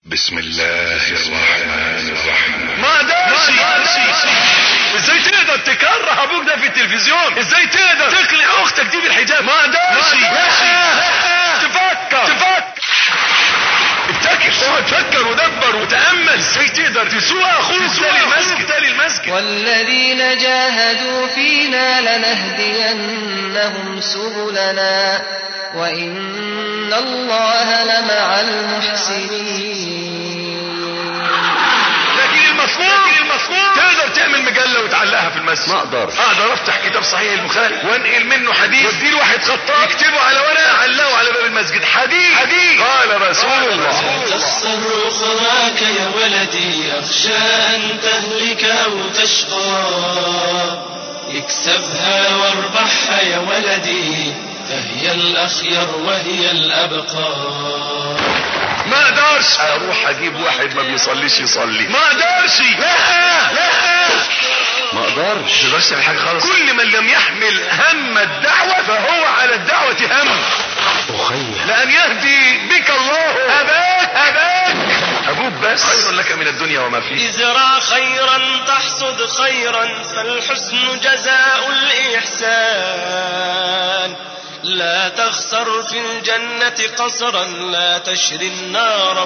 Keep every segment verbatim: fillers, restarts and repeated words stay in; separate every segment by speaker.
Speaker 1: بسم الله الرحمن الرحيم.
Speaker 2: ما دارش ازاي تقدر تكره ابوك ده في التلفزيون؟ ازاي تقدر تقنع اختك دي بالحجاب؟ ما دارش تفكر تفكر ابتكر اقعد فكر ودبر وتأمل ازاي تقدر تسوق اخوك تالي المسجد تالي المسجد.
Speaker 3: والذين جاهدوا فينا لنهدينهم سبلنا وإن الله لمع المحسنين.
Speaker 2: لكن المفروض المفروض تقدر تعمل مجلة وتعلقها في المسجد. ما اقدر اقدر افتح كتاب صحيح البخاري وانقل منه حديث واديه لواحد خطاط يكتبه على ورقه علقه على باب المسجد. حديث حديث قال رسول الله.
Speaker 4: تخسر أخراك يا ولدي أخشى أن تهلك أو تشقى اكسبها واربحها يا ولدي فهي الأخير وهي الأبقى.
Speaker 2: ما اقدرش اروح اجيب واحد ما بيصليش يصلي. ما اقدرش لا لا ما اقدرش ما اقدرش حاجه خالص. كل من لم يحمل هم الدعوه فهو على الدعوه هم. اخي لان يهدي بك الله اباك اباك ابوك بس خير لك من الدنيا وما فيها.
Speaker 4: ازرع خيرا تحصد خيرا فالحسن جزاء الإحسان. لا تخسر في الجنة قصرا لا تشري النار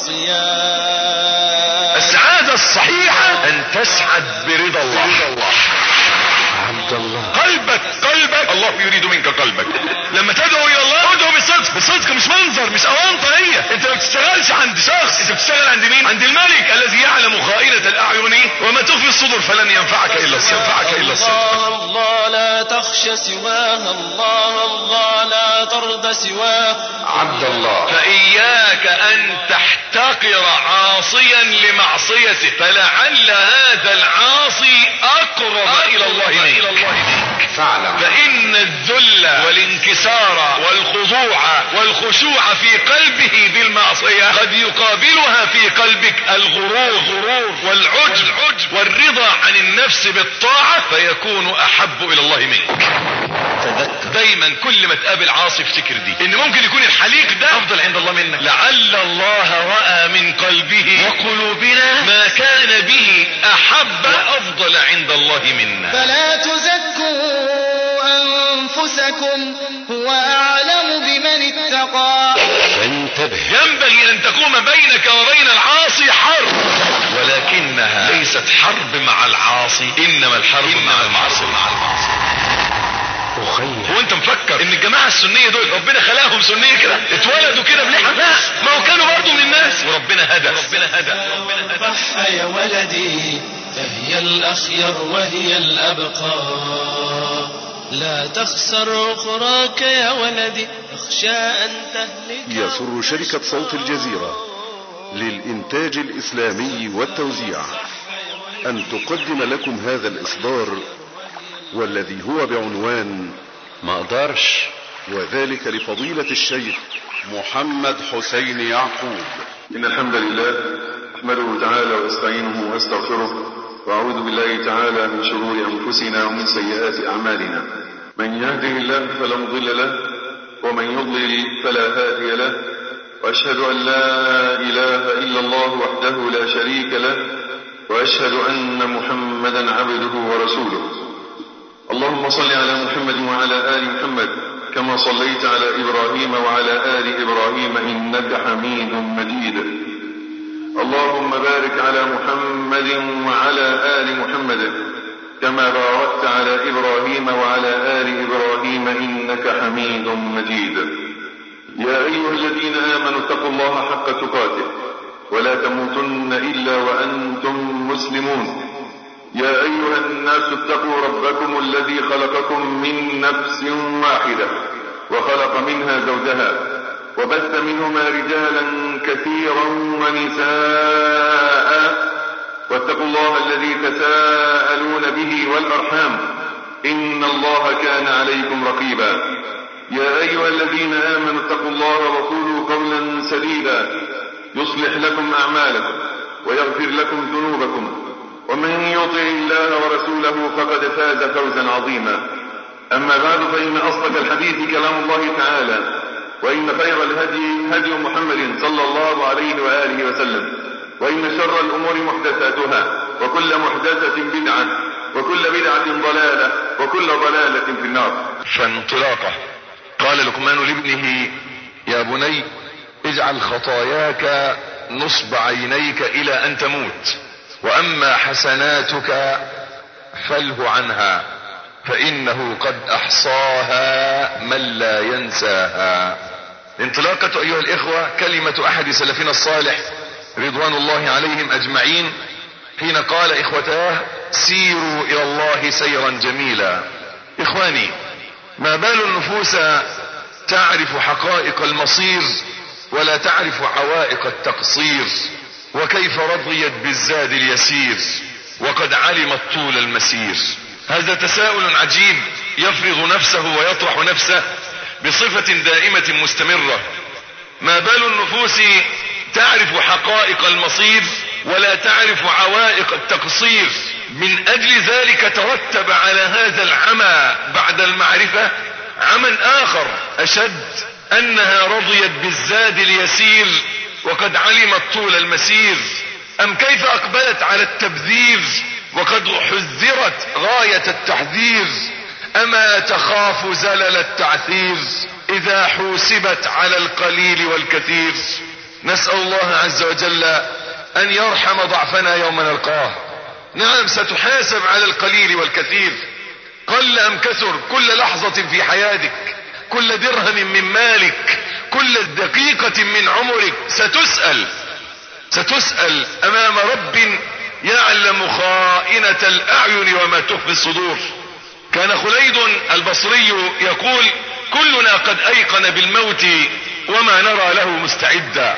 Speaker 4: بعصيان.
Speaker 2: السعادة الصحيحة ان تسعد برضا الله. عبد الله قلبك قلبك الله يريد منك قلبك. لما تدعو الى الله ادعو بصدق بصدق مش منظر مش اوانطه. هي انت ما بتشتغلش عند شخص انت بتشتغل عند مين؟ عند الملك الذي يعلم خائنة الاعين وما تخفي الصدور فلن ينفعك الا الصدق ينفعك الا الصدق.
Speaker 4: الله الله لا تخشى سواه الله الله لا ترضى سواه.
Speaker 2: عبد الله فإياك أن تحتقر عاصيا لمعصيته فلعل هذا العاصي أقرب إلى الله منك. فعلا فإن الذل والانكسار والخضوع والخشوع في قلبه بالمعصية قد يقابلها في قلبك الغرور والعجب والرضا عن النفس بالطاعة فيكون أحب إلى الله منك. تذكر دايما كل ما تقابل عاصي افتكر دي ان ممكن يكون الحليق ده افضل عند الله منك. لعل الله رأى من قلبه وقلوبنا ما كان به احب وافضل عند الله منا.
Speaker 3: فلا تزكوا أنفسكم هو أعلم بمن اتقى.
Speaker 2: فانتبه ينبغي ان تقوم بينك وبين العاصي حرب ولكنها ليست حرب مع العاصي انما الحرب مع المعصية. هو انت مفكر ان الجماعة السنية دول ربنا خلاهم سنية كده اتولدوا كده بلحى؟ لا ما هو كانوا برضو من الناس وربنا هدى ربنا هدى ربنا هدى.
Speaker 4: يا ولدي فهي الأخير وهي الأبقى. لا تخسر أخراك يا ولدي أخشى أن تهلك.
Speaker 5: يسر شركة صوت الجزيرة للإنتاج الإسلامي والتوزيع أن تقدم لكم هذا الإصدار والذي هو بعنوان
Speaker 2: ما اقدرش،
Speaker 5: وذلك لفضيلة الشيخ محمد حسين يعقوب.
Speaker 6: إن الحمد لله أحمده تعالى واستعينه واستغفره وأعوذ بالله تعالى من شرور أنفسنا ومن سيئات أعمالنا. من يهده الله فلا مضل له ومن يضلل فلا هادي له وأشهد أن لا إله إلا الله وحده لا شريك له وأشهد أن محمدا عبده ورسوله. اللهم صل على محمد وعلى آل محمد كما صليت على إبراهيم وعلى آل إبراهيم إنك حميد مجيد. اللهم بارك على محمد وعلى آل محمد كما باركت على إبراهيم وعلى آل إبراهيم إنك حميد مجيد. يا أيها الذين آمنوا اتقوا الله حق تقاته ولا تموتن إلا وأنتم مسلمون. يا أيها الناس اتقوا ربكم الذي خلقكم من نفس واحدة وخلق منها زوجها وبث منهما رجالا كثيرا ونساء واتقوا الله الذي تساءلون به والأرحام إن الله كان عليكم رقيبا. يا أيها الذين آمنوا اتقوا الله وقولوا قولا سديدا يصلح لكم أعمالكم ويغفر لكم ذنوبكم ومن يطع الله ورسوله فقد فاز فوزا عظيما. أما بعد فإن أصدق الحديث كلام الله تعالى وإن خير الهدي هدي محمد صلى الله عليه وآله وسلم، وإن شر الأمور محدثاتها، وكل محدثة بدعة، وكل بدعة ضلالة، وكل ضلالة في النار.
Speaker 2: فانطلاقه قال لقمان لابنه: يا بني اجعل خطاياك نصب عينيك إلى أن تموت، وأما حسناتك فاله عنها، فإنه قد أحصاها من لا ينساها. انطلاقة أيها الإخوة كلمة أحد سلفنا الصالح رضوان الله عليهم أجمعين حين قال: إخوتاه سيروا إلى الله سيرا جميلا. إخواني، ما بال النفوس تعرف حقائق المصير ولا تعرف عوائق التقصير، وكيف رضيت بالزاد اليسير وقد علمت طول المسير. هذا تساؤل عجيب يفرض نفسه ويطرح نفسه بصفة دائمة مستمرة. ما بال النفوس تعرف حقائق المصير ولا تعرف عوائق التقصير؟ من أجل ذلك ترتب على هذا العمى بعد المعرفة عمى آخر أشد، أنها رضيت بالزاد اليسير وقد علمت طول المسير. أم كيف أقبلت على التبذير وقد حذرت غاية التحذير؟ أما تخاف زلل التعثير إذا حوسبت على القليل والكثير؟ نسأل الله عز وجل أن يرحم ضعفنا يوم نلقاه. نعم، ستحاسب على القليل والكثير، قل أم كثر، كل لحظة في حياتك، كل درهم من مالك، كل دقيقة من عمرك ستسأل ستسأل أمام رب يعلم خائنة الأعين وما تخفي الصدور. كان خليد البصري يقول: كلنا قد أيقن بالموت وما نرى له مستعدا،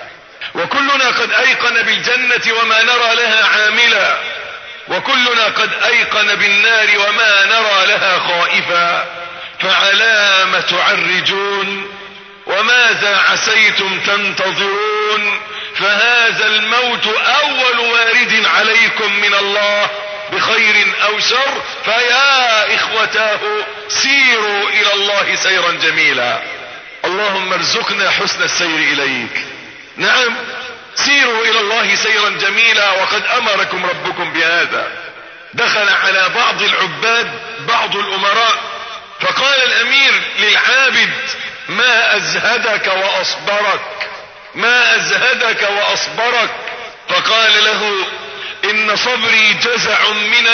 Speaker 2: وكلنا قد أيقن بالجنة وما نرى لها عاملا، وكلنا قد أيقن بالنار وما نرى لها خائفا، فعلام تعرجون وماذا عسيتم تنتظرون؟ فهذا الموت أول وارد عليكم من الله بخير أو شر، فيا إخوتاه سيروا إلى الله سيرا جميلا. اللهم ارزقنا حسن السير إليك. نعم، سيروا إلى الله سيرا جميلا، وقد أمركم ربكم بهذا. دخل على بعض العباد بعض الأمراء فقال الأمير للعابد: ما أزهدك وأصبرك، ما أزهدك وأصبرك؟ فقال له: إن صبري جزع من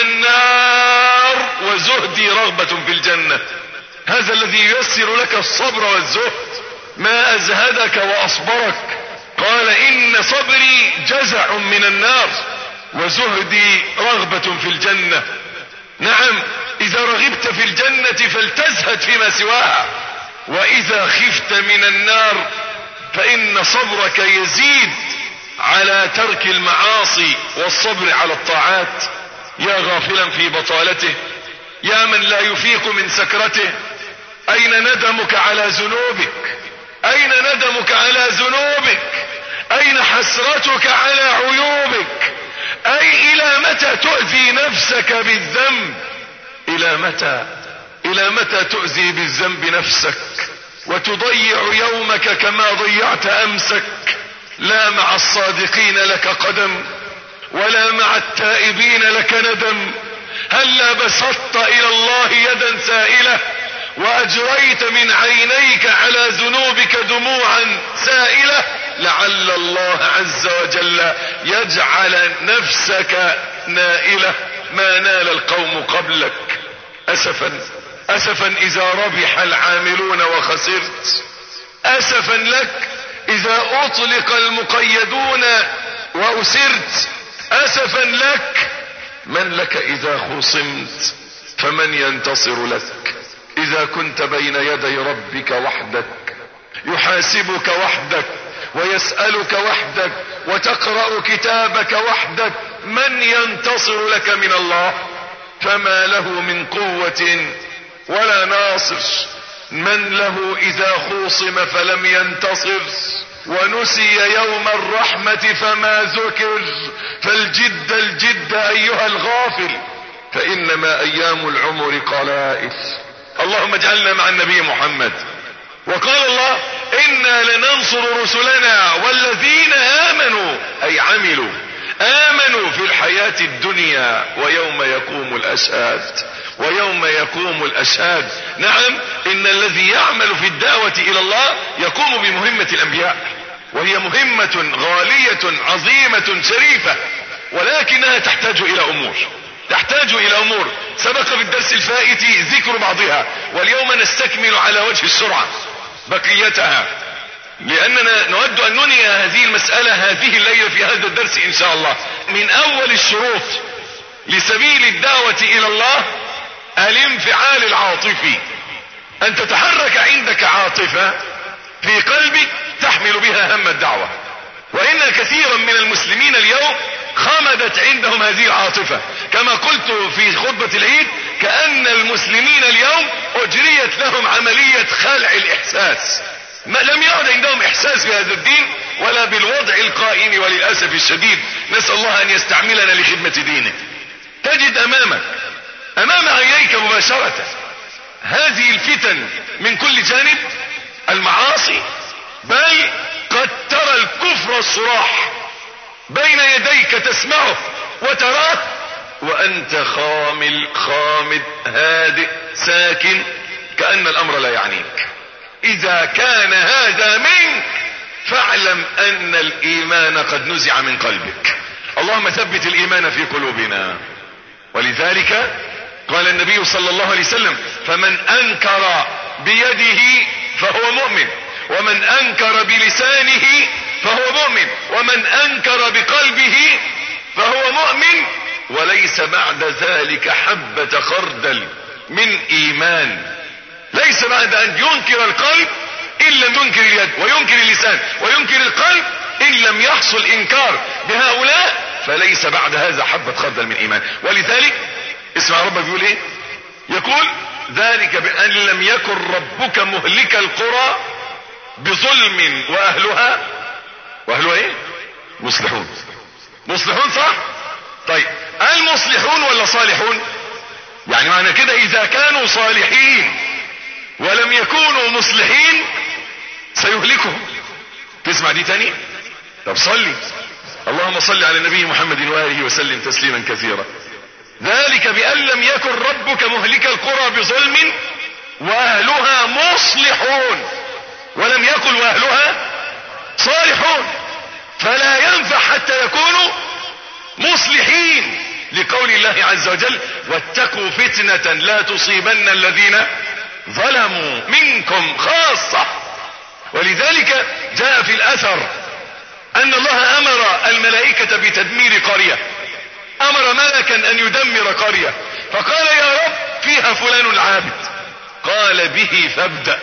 Speaker 2: النار وزهدي رغبة في الجنة. هذا الذي ييسر لك الصبر والزهد. ما أزهدك وأصبرك؟ قال: إن صبري جزع من النار وزهدي رغبة في الجنة. نعم، إذا رغبت في الجنة فلتزهد فيما سواها، وإذا خفت من النار فإن صبرك يزيد على ترك المعاصي والصبر على الطاعات. يا غافلا في بطالته، يا من لا يفيق من سكرته، أين ندمك على ذنوبك؟ أين ندمك على ذنوبك؟ أين حسرتك على عيوبك؟ أي إلى متى تؤذي نفسك بالذنب؟ إلى متى إلى متى تؤذي بالذنب نفسك وتضيع يومك كما ضيعت أمسك؟ لا مع الصادقين لك قدم ولا مع التائبين لك ندم. هلا بسطت إلى الله يدا سائلة وأجريت من عينيك على ذنوبك دموعا سائلة، لعل الله عز وجل يجعل نفسك نائلة ما نال القوم قبلك. أسفا أسفا إذا ربح العاملون وخسرت، أسفا لك إذا أطلق المقيدون وأسرت، أسفا لك من لك إذا خصمت، فمن ينتصر لك؟ إذا كنت بين يدي ربك وحدك يحاسبك وحدك ويسألك وحدك وتقرأ كتابك وحدك، من ينتصر لك من الله؟ فما له من قوة ولا ناصر. من له إذا خوصم فلم ينتصر، ونسي يوم الرحمة فما ذكر، فالجد الجد أيها الغافل، فإنما أيام العمر قلائل. اللهم اجعلنا مع النبي محمد. وقال الله: انا لننصر رسلنا والذين امنوا اي عملوا امنوا في الحياة الدنيا ويوم يقوم الاشهاد ويوم يقوم الاشهاد. نعم، ان الذي يعمل في الدعوة الى الله يقوم بمهمة الانبياء، وهي مهمة غالية عظيمة شريفة، ولكنها تحتاج الى امور تحتاج الى امور سبق في الدرس الفائت ذكر بعضها، واليوم نستكمل على وجه السرعة بقيتها، لاننا نود ان ننهي هذه المسألة هذه الليلة في هذا الدرس ان شاء الله. من اول الشروط لسبيل الدعوة الى الله الانفعال العاطفي، ان تتحرك عندك عاطفة في قلبك تحمل بها هم الدعوة، وان كثيرا من المسلمين اليوم خمدت عندهم هذه العاطفة. كما قلت في خطبة العيد، كأن المسلمين اليوم اجريت لهم عملية خلع الاحساس، ما لم يعد عندهم احساس بهذا الدين ولا بالوضع القائم، وللأسف الشديد نسأل الله ان يستعملنا لخدمة دينه. تجد امامك امام عينيك مباشرة هذه الفتن من كل جانب، المعاصي، بل قد ترى الكفر الصراح بين يديك تسمعه وتراه وانت خامل خامد هادئ ساكن كأن الامر لا يعنيك. اذا كان هذا منك فاعلم ان الايمان قد نزع من قلبك. اللهم ثبت الايمان في قلوبنا. ولذلك قال النبي صلى الله عليه وسلم: فمن انكر بيده فهو مؤمن، ومن انكر بلسانه فهو مؤمن، ومن انكر بقلبه فهو مؤمن، وليس بعد ذلك حبة خردل من ايمان. ليس بعد ان ينكر القلب ان لم ينكر اليد، وينكر اللسان، وينكر القلب ان لم يحصل انكار بهؤلاء، فليس بعد هذا حبة خردل من ايمان. ولذلك اسمع ربك بيقول ايه؟ يقول: ذلك بان لم يكن ربك مهلك القرى بظلم واهلها واهلها ايه؟ مصلحون. مصلحون، صح؟ طيب، المصلحون ولا صالحون؟ يعني معنى كده اذا كانوا صالحين ولم يكونوا مصلحين سيهلكهم. تسمع دي تاني؟ طب صلي. اللهم صل على النبي محمد وآله وسلم تسليما كثيرا. ذلك بأن لم يكن ربك مهلك القرى بظلم واهلها مصلحون، ولم يكن واهلها صالحون، فلا ينفع حتى يكونوا مصلحين، لقول الله عز وجل: واتقوا فتنة لا تصيبن الذين ظلموا منكم خاصة. ولذلك جاء في الاثر ان الله امر الملائكة بتدمير قرية، امر ملكا ان يدمر قرية، فقال: يا رب فيها فلان العابد. قال: به فابدأ،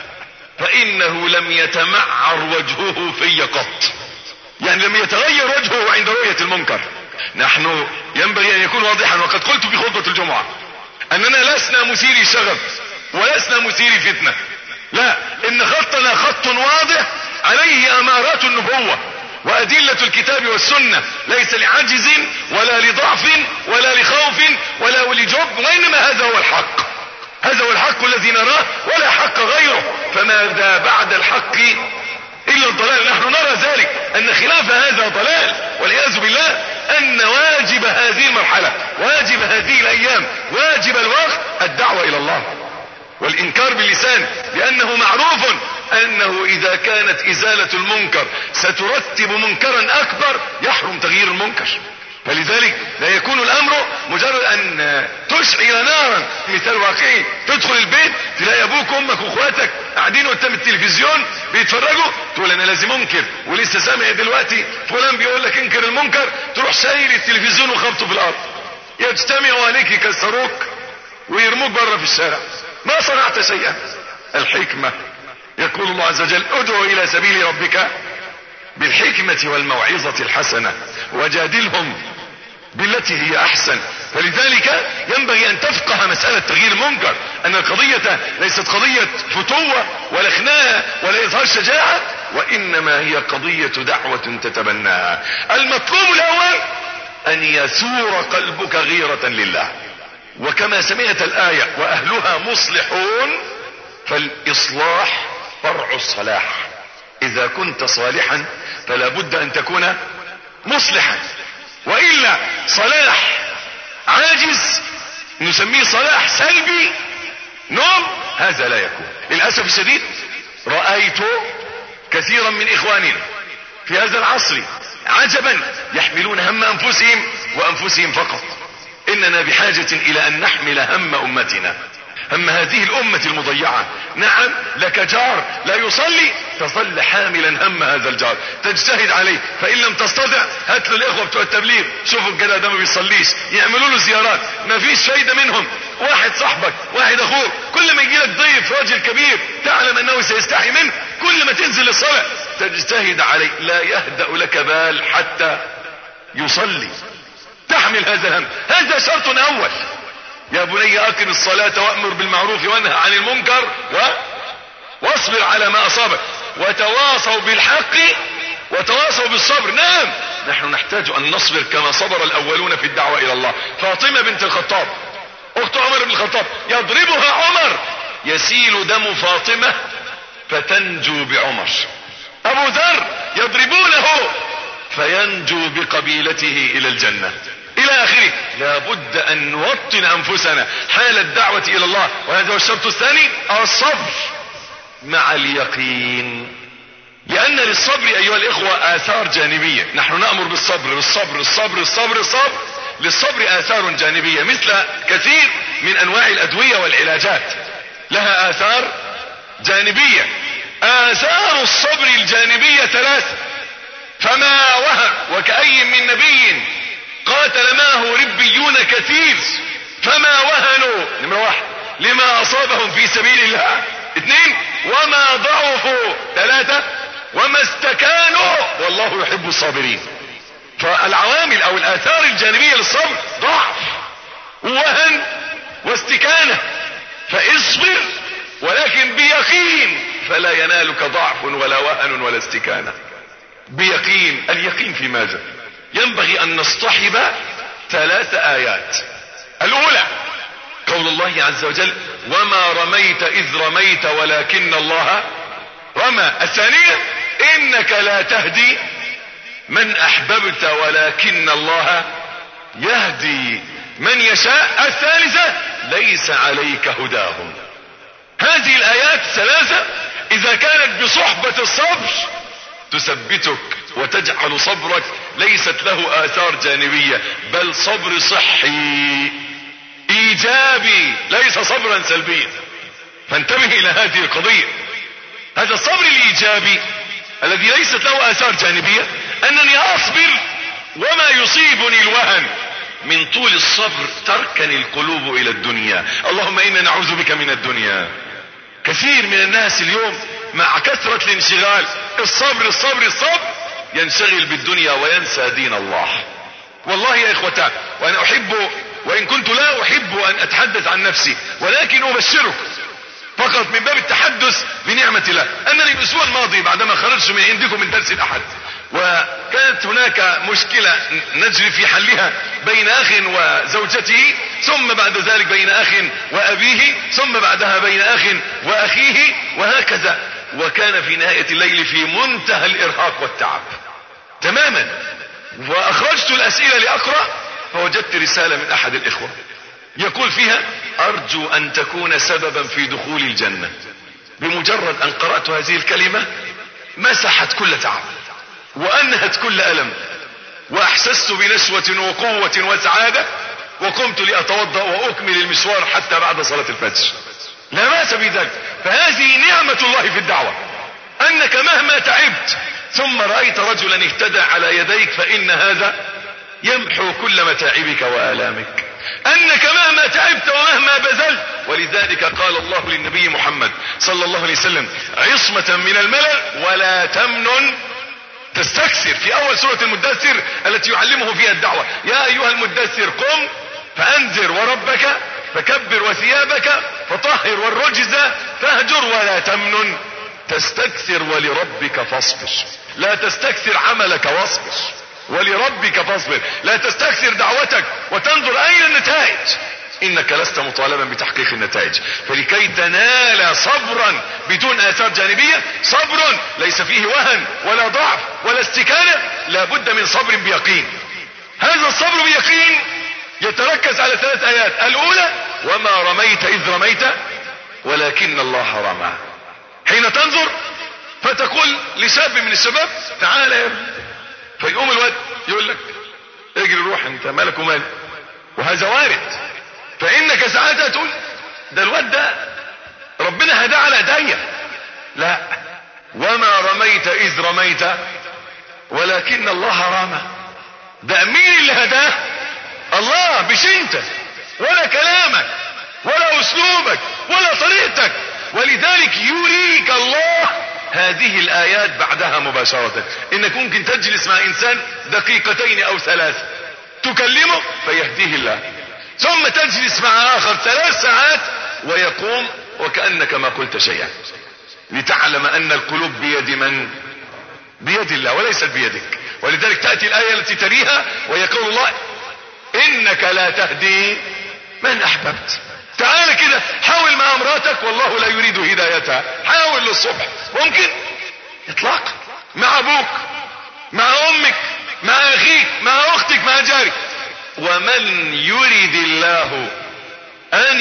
Speaker 2: فانه لم يتمعر وجهه في قط، يعني لم يتغير وجهه عند رؤية المنكر. نحن ينبغي ان يكون واضحا، وقد قلت في خطبة الجمعة اننا لسنا مثيري شغب ولسنا مثيري فتنة، لا، ان خطنا خط واضح عليه امارات النبوة وادلة الكتاب والسنة، ليس لعجز ولا لضعف ولا لخوف ولا لجب، وانما هذا هو الحق، هذا هو الحق الذي نراه ولا حق غيره. فماذا بعد الحق الا الضلال؟ نحن نرى ذلك ان خلاف هذا ضلال، والعياذ بالله. ان واجب هذه المرحلة، واجب هذه الايام، واجب الوقت الدعوة الى الله والانكار باللسان، لانه معروف انه اذا كانت ازالة المنكر سترتب منكرا اكبر يحرم تغيير المنكر. فلذلك لا يكون الامر مجرد ان تشعل نارا. مثال واقعي: تدخل البيت تلاقي ابوك وامك واخواتك قاعدين قدام التلفزيون بيتفرجوا، تقول انا لازم انكر، ولسه سامع دلوقتي فلان بيقول لك انكر المنكر، تروح شايل التلفزيون وخبطه في الارض، يجتمعوا عليك يكسروك ويرموك بره في الشارع، ما صنعت شيئا. الحكمة، يقول الله عز وجل: ادعو الى سبيل ربك بالحكمة والموعظة الحسنة وجادلهم بالتي هي احسن. فلذلك ينبغي ان تفقه مسألة تغيير المنكر، ان القضية ليست قضية فتوة ولا خناقة ولا اظهار شجاعة، وانما هي قضية دعوة تتبناها. المطلوب الاول ان يثور قلبك غيرة لله، وكما سمعت الآية: واهلها مصلحون، فالاصلاح فرع الصلاح. اذا كنت صالحا فلا بد ان تكون مصلحا، وإلا صلاح عاجز نسميه صلاح سلبي نوم، هذا لا يكون. للأسف الشديد رأيت كثيرا من إخواننا في هذا العصر عجبا يحملون هم أنفسهم وأنفسهم فقط. إننا بحاجة إلى أن نحمل هم أمتنا، هم هذه الأمة المضيعة. نعم لك جار لا يصلي، تظل حاملا هم هذا الجار، تجتهد عليه، فإن لم تستطع هات له الإخوة بتوع التبليغ، شوفوا الجدع ده ما بيصليش، يعملوا له زيارات، ما فيش فايدة منهم. واحد صاحبك، واحد أخوك، كل ما يجي لك ضيف راجل كبير تعلم أنه سيستحي منه، كل ما تنزل الصلاة تجتهد عليه، لا يهدأ لك بال حتى يصلي. تحمل هذا الهم، هذا شرط أول. يا بني أقم الصلاة وأمر بالمعروف وانهى عن المنكر و... واصبر على ما أصابك وتواصوا بالحق وتواصوا بالصبر. نعم نحن نحتاج أن نصبر كما صبر الأولون في الدعوة إلى الله. فاطمة بنت الخطاب أخت عمر بن الخطاب يضربها عمر، يسيل دم فاطمة فتنجو بعمر. أبو ذر يضربونه فينجو بقبيلته إلى الجنة إلى آخره. لابد أن نوطن أنفسنا حال الدعوة إلى الله، وهذا هو الشرط الثاني، الصبر مع اليقين. لأن للصبر أيها الإخوة آثار جانبية. نحن نأمر بالصبر بالصبر الصبر الصبر الصبر. للصبر آثار جانبية مثل كثير من أنواع الأدوية والعلاجات، لها آثار جانبية. آثار الصبر الجانبية ثلاث، فما وهن وكأي من نبي قاتل معه ربيون كثير فما وهنوا، نمرة واحد، لما أصابهم في سبيل الله. اثنين، وما ضعفوا. ثلاثة، وما استكانوا والله يحب الصابرين. فالعوامل او الآثار الجانبية للصبر ضعف ووهن واستكانة. فاصبر ولكن بيقين، فلا ينالك ضعف ولا وهن ولا استكانة. بيقين. اليقين في ماذا؟ ينبغي ان نصطحب ثلاث آيات. الأولى قول الله عز وجل وما رميت إذ رميت ولكن الله رمى. الثانية إنك لا تهدي من أحببت ولكن الله يهدي من يشاء. الثالثة ليس عليك هداهم. هذه الآيات الثلاثة إذا كانت بصحبة الصبر تثبتك وتجعل صبرك ليست له آثار جانبية، بل صبر صحي ايجابي ليس صبرا سلبيا. فانتبه الى هذه القضية. هذا الصبر الايجابي الذي ليست له آثار جانبية انني اصبر وما يصيبني الوهن. من طول الصبر تركن القلوب الى الدنيا. اللهم انا نعوذ بك من الدنيا. كثير من الناس اليوم مع كثرة الانشغال الصبر الصبر الصبر ينشغل بالدنيا وينسى دين الله. والله يا اخوتان، وانا احب وان كنت لا احب ان اتحدث عن نفسي، ولكن ابشرك فقط من باب التحدث بنعمة الله انني الاسبوع الماضي بعدما خرجت من عندكم من درس الاحد وكانت هناك مشكلة نجري في حلها بين اخ وزوجته، ثم بعد ذلك بين اخ وابيه، ثم بعدها بين اخ واخيه، وهكذا. وكان في نهاية الليل في منتهى الارهاق والتعب تماما. واخرجت الاسئلة لاقرأ فوجدت رسالة من احد الاخوة يقول فيها ارجو ان تكون سببا في دخول الجنة. بمجرد ان قرأت هذه الكلمة مسحت كل تعب وانهت كل الم، واحسست بنشوة وقوة وسعادة، وقمت لاتوضأ واكمل المشوار حتى بعد صلاة الفجر. لا بأس بذلك. فهذه نعمة الله في الدعوة، انك مهما تعبت ثم رأيت رجلا اهتدى على يديك فان هذا يمحو كل متاعبك وآلامك. انك مهما تعبت ومهما بذلت. ولذلك قال الله للنبي محمد صلى الله عليه وسلم عصمة من الملل ولا تمنن تستكثر، في اول سورة المدثر التي يعلمه فيها الدعوة. يا ايها المدثر قم فانذر وربك فكبر وثيابك فطهر والرجز فاهجر ولا تمنن تستكثر ولربك فاصبر. لا تستكثر عملك واصبر، ولربك فاصبر. لا تستكثر دعوتك وتنظر اين النتائج. انك لست مطالبا بتحقيق النتائج. فلكي تنال صبرا بدون اثار جانبية، صبر ليس فيه وهن ولا ضعف ولا استكانة، لابد من صبر بيقين. هذا الصبر بيقين يتركز على ثلاث ايات. الاولى: وما رميت اذ رميت ولكن الله رمى. حين تنظر فتقول لشاب من الشباب: تعال يا ابني، فيقوم الواد يقول لك: اجري روح انت مالك ومالي. وهذا وارد. فانك ساعتها تقول: ده الواد ده ربنا هداه على ايديا. لا، وما رميت اذ رميت ولكن الله رمى. ده مين اللي هداه؟ الله، مش انت ولا كلامك ولا اسلوبك ولا طريقتك. ولذلك يريك الله هذه الايات بعدها مباشرة. انك ممكن تجلس مع انسان دقيقتين او ثلاث تكلمه فيهديه الله، ثم تجلس مع اخر ثلاث ساعات ويقوم وكأنك ما قلت شيئا، لتعلم ان القلوب بيد من؟ بيد الله وليست بيدك. ولذلك تأتي الآية التي تليها ويقول الله: انك لا تهدي من احببت. تعال كده حاول مع امراتك والله لا يريد هدايتها، حاول للصبح، ممكن اطلاق مع ابوك، مع امك، مع اخيك، مع اختك، مع جارك. ومن يريد الله ان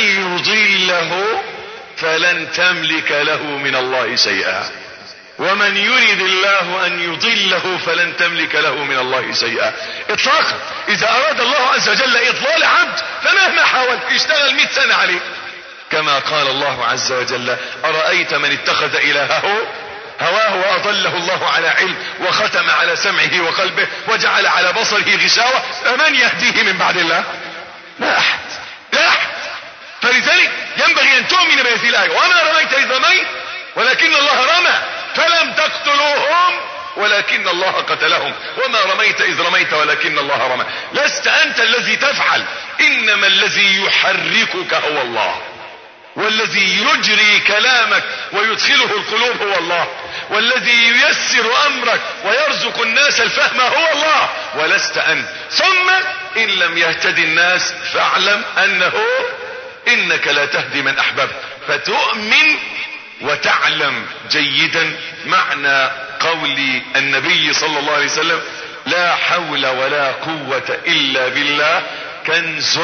Speaker 2: يضله فلن تملك له من الله شيئا. ومن يريد الله ان يضله فلن تملك له من الله شيئا اطلاقا. اذا اراد الله عز وجل اضلال عبد فمهما حاول يشتغل مئة سنة عليه. كما قال الله عز وجل: ارايت من اتخذ الهه هواه واضله الله على علم وختم على سمعه وقلبه وجعل على بصره غشاوة فمن يهديه من بعد الله؟ لا احد، لا احد. فلذلك ينبغي ان تؤمن بهذه الايه: وما رميت اذ رميت ولكن الله رمى فلم تقتلوهم ولكن الله قتلهم وما رميت اذ رميت ولكن الله رمى. لست انت الذي تفعل، انما الذي يحركك هو الله، والذي يجري كلامك ويدخله القلوب هو الله، والذي ييسر امرك ويرزق الناس الفهم هو الله ولست انت. ثم ان لم يهتدي الناس فاعلم انه انك لا تهدي من احببت. فتؤمن وتعلم جيدا معنى قول النبي صلى الله عليه وسلم: لا حول ولا قوة الا بالله كنز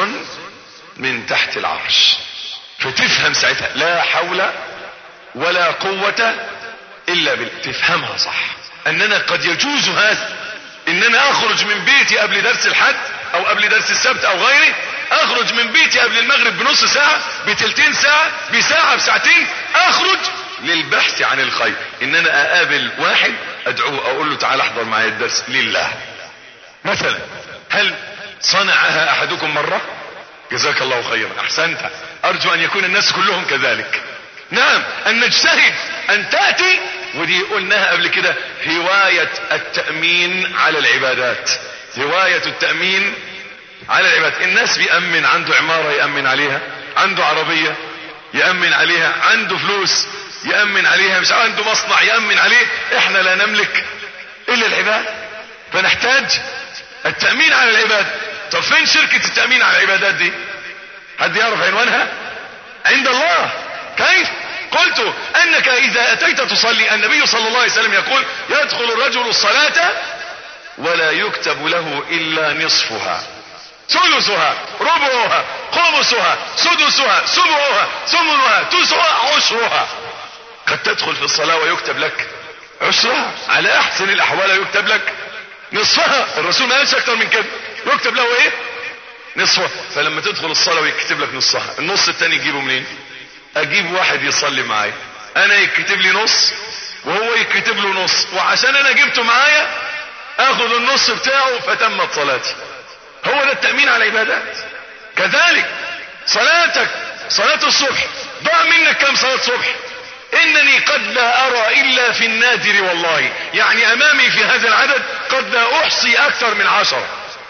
Speaker 2: من تحت العرش. فتفهم ساعتها لا حول ولا قوة الا بالله، تفهمها صح. اننا قد يجوز هذا، اننا اخرج من بيتي قبل درس الحد او قبل درس السبت او غيره، اخرج من بيتي قبل المغرب بنص ساعة، بتلتين ساعة، بساعة، بساعتين، اخرج للبحث عن الخير. ان انا اقابل واحد ادعوه اقول له: تعال احضر معي الدرس لله مثلا. هل صنعها احدكم مرة؟ جزاك الله خيرا، احسنت. ارجو ان يكون الناس كلهم كذلك. نعم، ان نجتهد ان تأتي، ودي قلناها قبل كده، هواية التأمين على العبادات. هواية التأمين على العبادات. الناس بيأمن، عنده عمارة يأمن عليها، عنده عربية يأمن عليها، عنده فلوس يأمن عليها، مش عنده مصنع يأمن عليه. احنا لا نملك الا العباد، فنحتاج التأمين على العباد. طب فين شركة التأمين على العبادات دي؟ حد يعرف عنوانها؟ عند الله. كيف؟ قلت انك اذا اتيت تصلي، النبي صلى الله عليه وسلم يقول: يدخل الرجل الصلاة ولا يكتب له الا نصفها، ثلثها، ربعها، خمسها، سدسها، سبعها، ثمنها، تسعها، عشرها. قد تدخل في الصلاة ويكتب لك عشرها، على احسن الاحوال يكتب لك نصفها. الرسول ما قالش اكتر من كده، يكتب له ايه؟ نصفها. فلما تدخل الصلاة ويكتب لك نصها، النص التاني يجيبه منين؟ اجيب واحد يصلي معايا، انا يكتب لي نص وهو يكتب له نص، وعشان انا جبته معايا اخذ النص بتاعه فتمت صلاتي. هو ده التأمين على العبادات. كذلك صلاتك، صلاة الصبح، ضاع منك كم صلاة صبح؟ انني قد لا ارى الا في النادر والله، يعني امامي في هذا العدد قد لا احصي اكثر من عشرة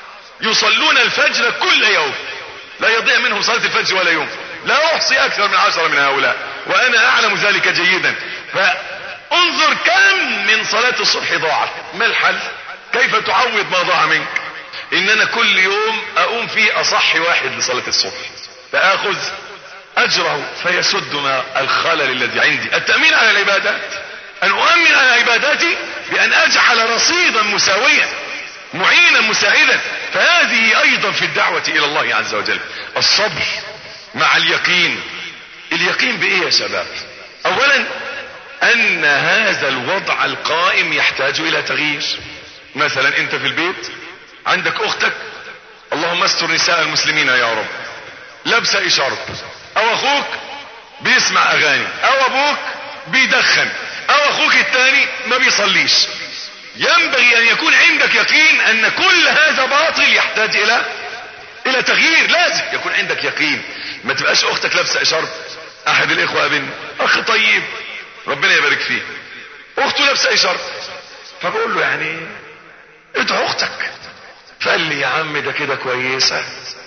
Speaker 2: يصلون الفجر كل يوم، لا يضيع منهم صلاة الفجر ولا يوم. لا احصي اكثر من عشرة من هؤلاء وانا اعلم ذلك جيدا. فانظر كم من صلاة الصبح ضاعت. ما الحل؟ كيف تعوض ما ضاع منك؟ ان انا كل يوم اقوم فيه اصحي واحد لصلاة الصبح، فاخذ اجره فيسد ما الخلل الذي عندي. التأمين على العبادات، ان اؤمن على عباداتي بان اجعل رصيدا مساويا معينا مساعدا. فهذه ايضا في الدعوة الى الله عز وجل الصبر مع اليقين. اليقين بايه يا شباب؟ اولا ان هذا الوضع القائم يحتاج الى تغيير. مثلا انت في البيت عندك اختك، اللهم استر نساء المسلمين يا رب، لابسه اشارب، او اخوك بيسمع اغاني، او ابوك بيدخن، او اخوك الثاني ما بيصليش. ينبغي ان يكون عندك يقين ان كل هذا باطل يحتاج الى الى تغيير. لازم يكون عندك يقين. ما تبقاش اختك لابسه اشارب، احد الاخوه ابن اخ طيب ربنا يبارك فيه، اخته لابسه اشارب، فبقول له يعني ادعو اختك، فقال لي يا عم ده كده كويسه.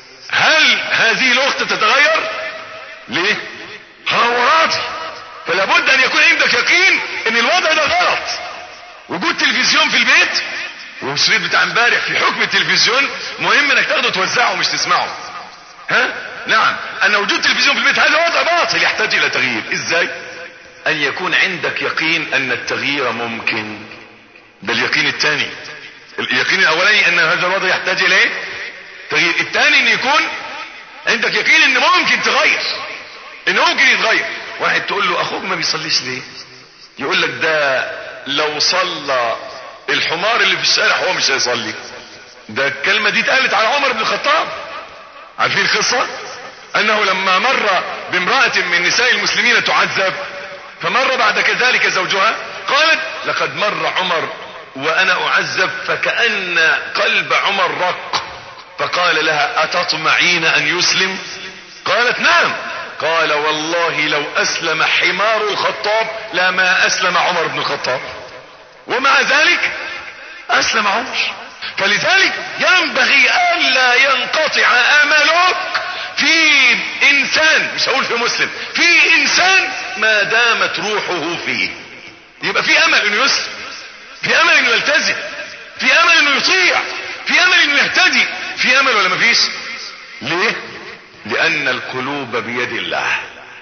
Speaker 2: هل هذه الاخت تتغير؟ ليه؟ هو راضي. فلا بد ان يكون عندك يقين ان الوضع ده غلط. وجود تلفزيون في البيت، والشريط بتاع امبارح في حكم التلفزيون مهم انك تاخده توزعه ومش تسمعه. ها؟ نعم، ان وجود تلفزيون في البيت هذا وضع باطل يحتاج الى تغيير. ازاي؟ ان يكون عندك يقين ان التغيير ممكن. ده اليقين الثاني. اليقين الاولاني ان هذا الوضع يحتاج الى ايه؟ تغيير. الثاني ان يكون عندك يقين ان ممكن تغير، ان ممكن يتغير. واحد تقول له اخوك ما بيصليش ليه؟ يقول لك ده لو صلى الحمار اللي في الشارع هو مش هيصلي. ده الكلمة دي اتقالت على عمر بن الخطاب. عارفين القصة؟ انه لما مر بامرأة من نساء المسلمين تعذب، فمر بعد كذلك زوجها، قالت لقد مر عمر وانا اعذب فكأن قلب عمر رق، فقال لها اتطمعين ان يسلم؟ قالت نعم. قال والله لو اسلم حمار الخطاب لما اسلم عمر بن الخطاب، ومع ذلك اسلم عمر. فلذلك ينبغي الا ينقطع املك في انسان، مش هقول في مسلم، في انسان ما دامت روحه فيه. يبقى في امل انه يسلم، في امل انه يلتزم، في امل انه يطيع، في امل انه يهتدي. في امل ولا مفيش؟ ليه؟ لان القلوب بيد الله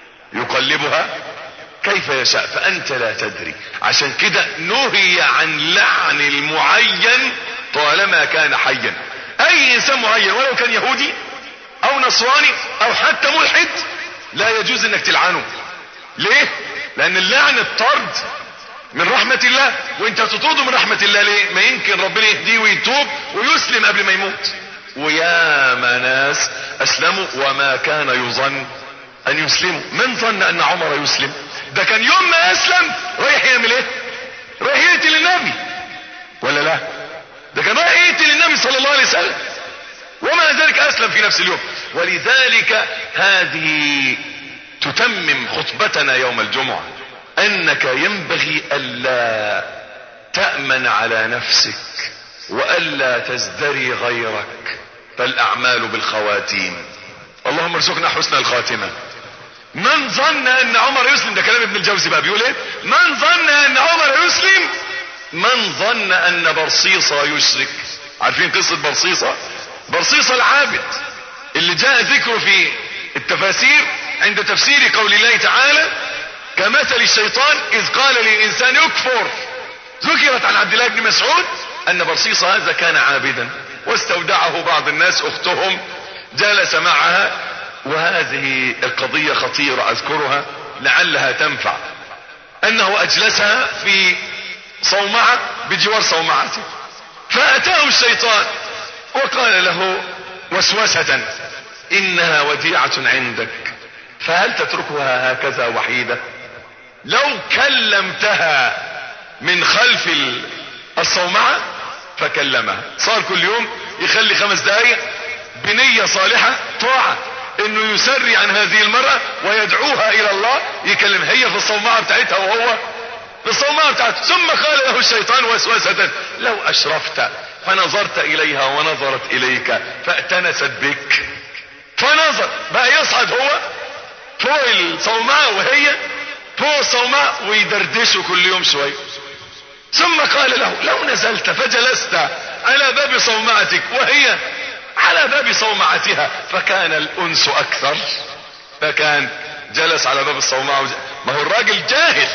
Speaker 2: يقلبها كيف يشاء، فانت لا تدري. عشان كده نهي عن لعن المعين طالما كان حيا. اي انسان معين ولو كان يهودي او نصراني او حتى ملحد لا يجوز انك تلعنه. ليه؟ لان اللعن الطرد من رحمة الله، وانت تطرده من رحمة الله ليه؟ ما يمكن ربنا يهديه ويتوب ويسلم قبل ما يموت. ويا ناس اسلموا وما كان يظن ان يسلموا. من ظن ان عمر يسلم؟ ده كان يوم ما اسلم رايح يعمل ايه؟ رايح يقتل النبي ولا لا؟ ده كان رايح يقتل النبي صلى الله عليه وسلم، ومع ذلك اسلم في نفس اليوم. ولذلك هذه تتمم خطبتنا يوم الجمعة، انك ينبغي الا تأمن على نفسك والا تزدري غيرك، فالاعمال بالخواتيم. اللهم ارزقنا حسن الخاتمة. من ظن ان عمر يسلم، ده كلام ابن الجوزي بقى بيقول ايه؟ من ظن ان عمر يسلم، من ظن ان برصيصة يشرك. عارفين قصة برصيصة؟ برصيصة العابد اللي جاء ذكره في التفاسير عند تفسير قول الله تعالى كمثل الشيطان اذ قال للانسان اكفر. ذكرت عن عبد الله بن مسعود ان برصيصة هذا كان عابدا واستودعه بعض الناس، اختهم جلس معها. وهذه القضية خطيرة اذكرها لعلها تنفع. انه اجلسها في صومعة بجوار صومعته، فاتاه الشيطان وقال له وسوسة انها وديعة عندك، فهل تتركها هكذا وحيدة؟ لو كلمتها من خلف الصومعة فكلمها. صار كل يوم يخلي خمس دقايق بنية صالحة طاعة، انه يسري عن هذه المرأة ويدعوها الى الله، يكلمها هي في الصومعة بتاعتها وهو في الصومعة بتاعته. ثم قال له الشيطان وسوسة لو اشرفت فنظرت اليها ونظرت اليك فاتنست بك. فنظر بقى يصعد هو فوق الصومعة وهي فوق الصومعة ويدردشوا كل يوم شوية. ثم قال له لو نزلت فجلست على باب صومعتك وهي على باب صومعتها، فكان الانس اكثر، فكان جلس على باب الصومعة. ما هو الراجل جاهل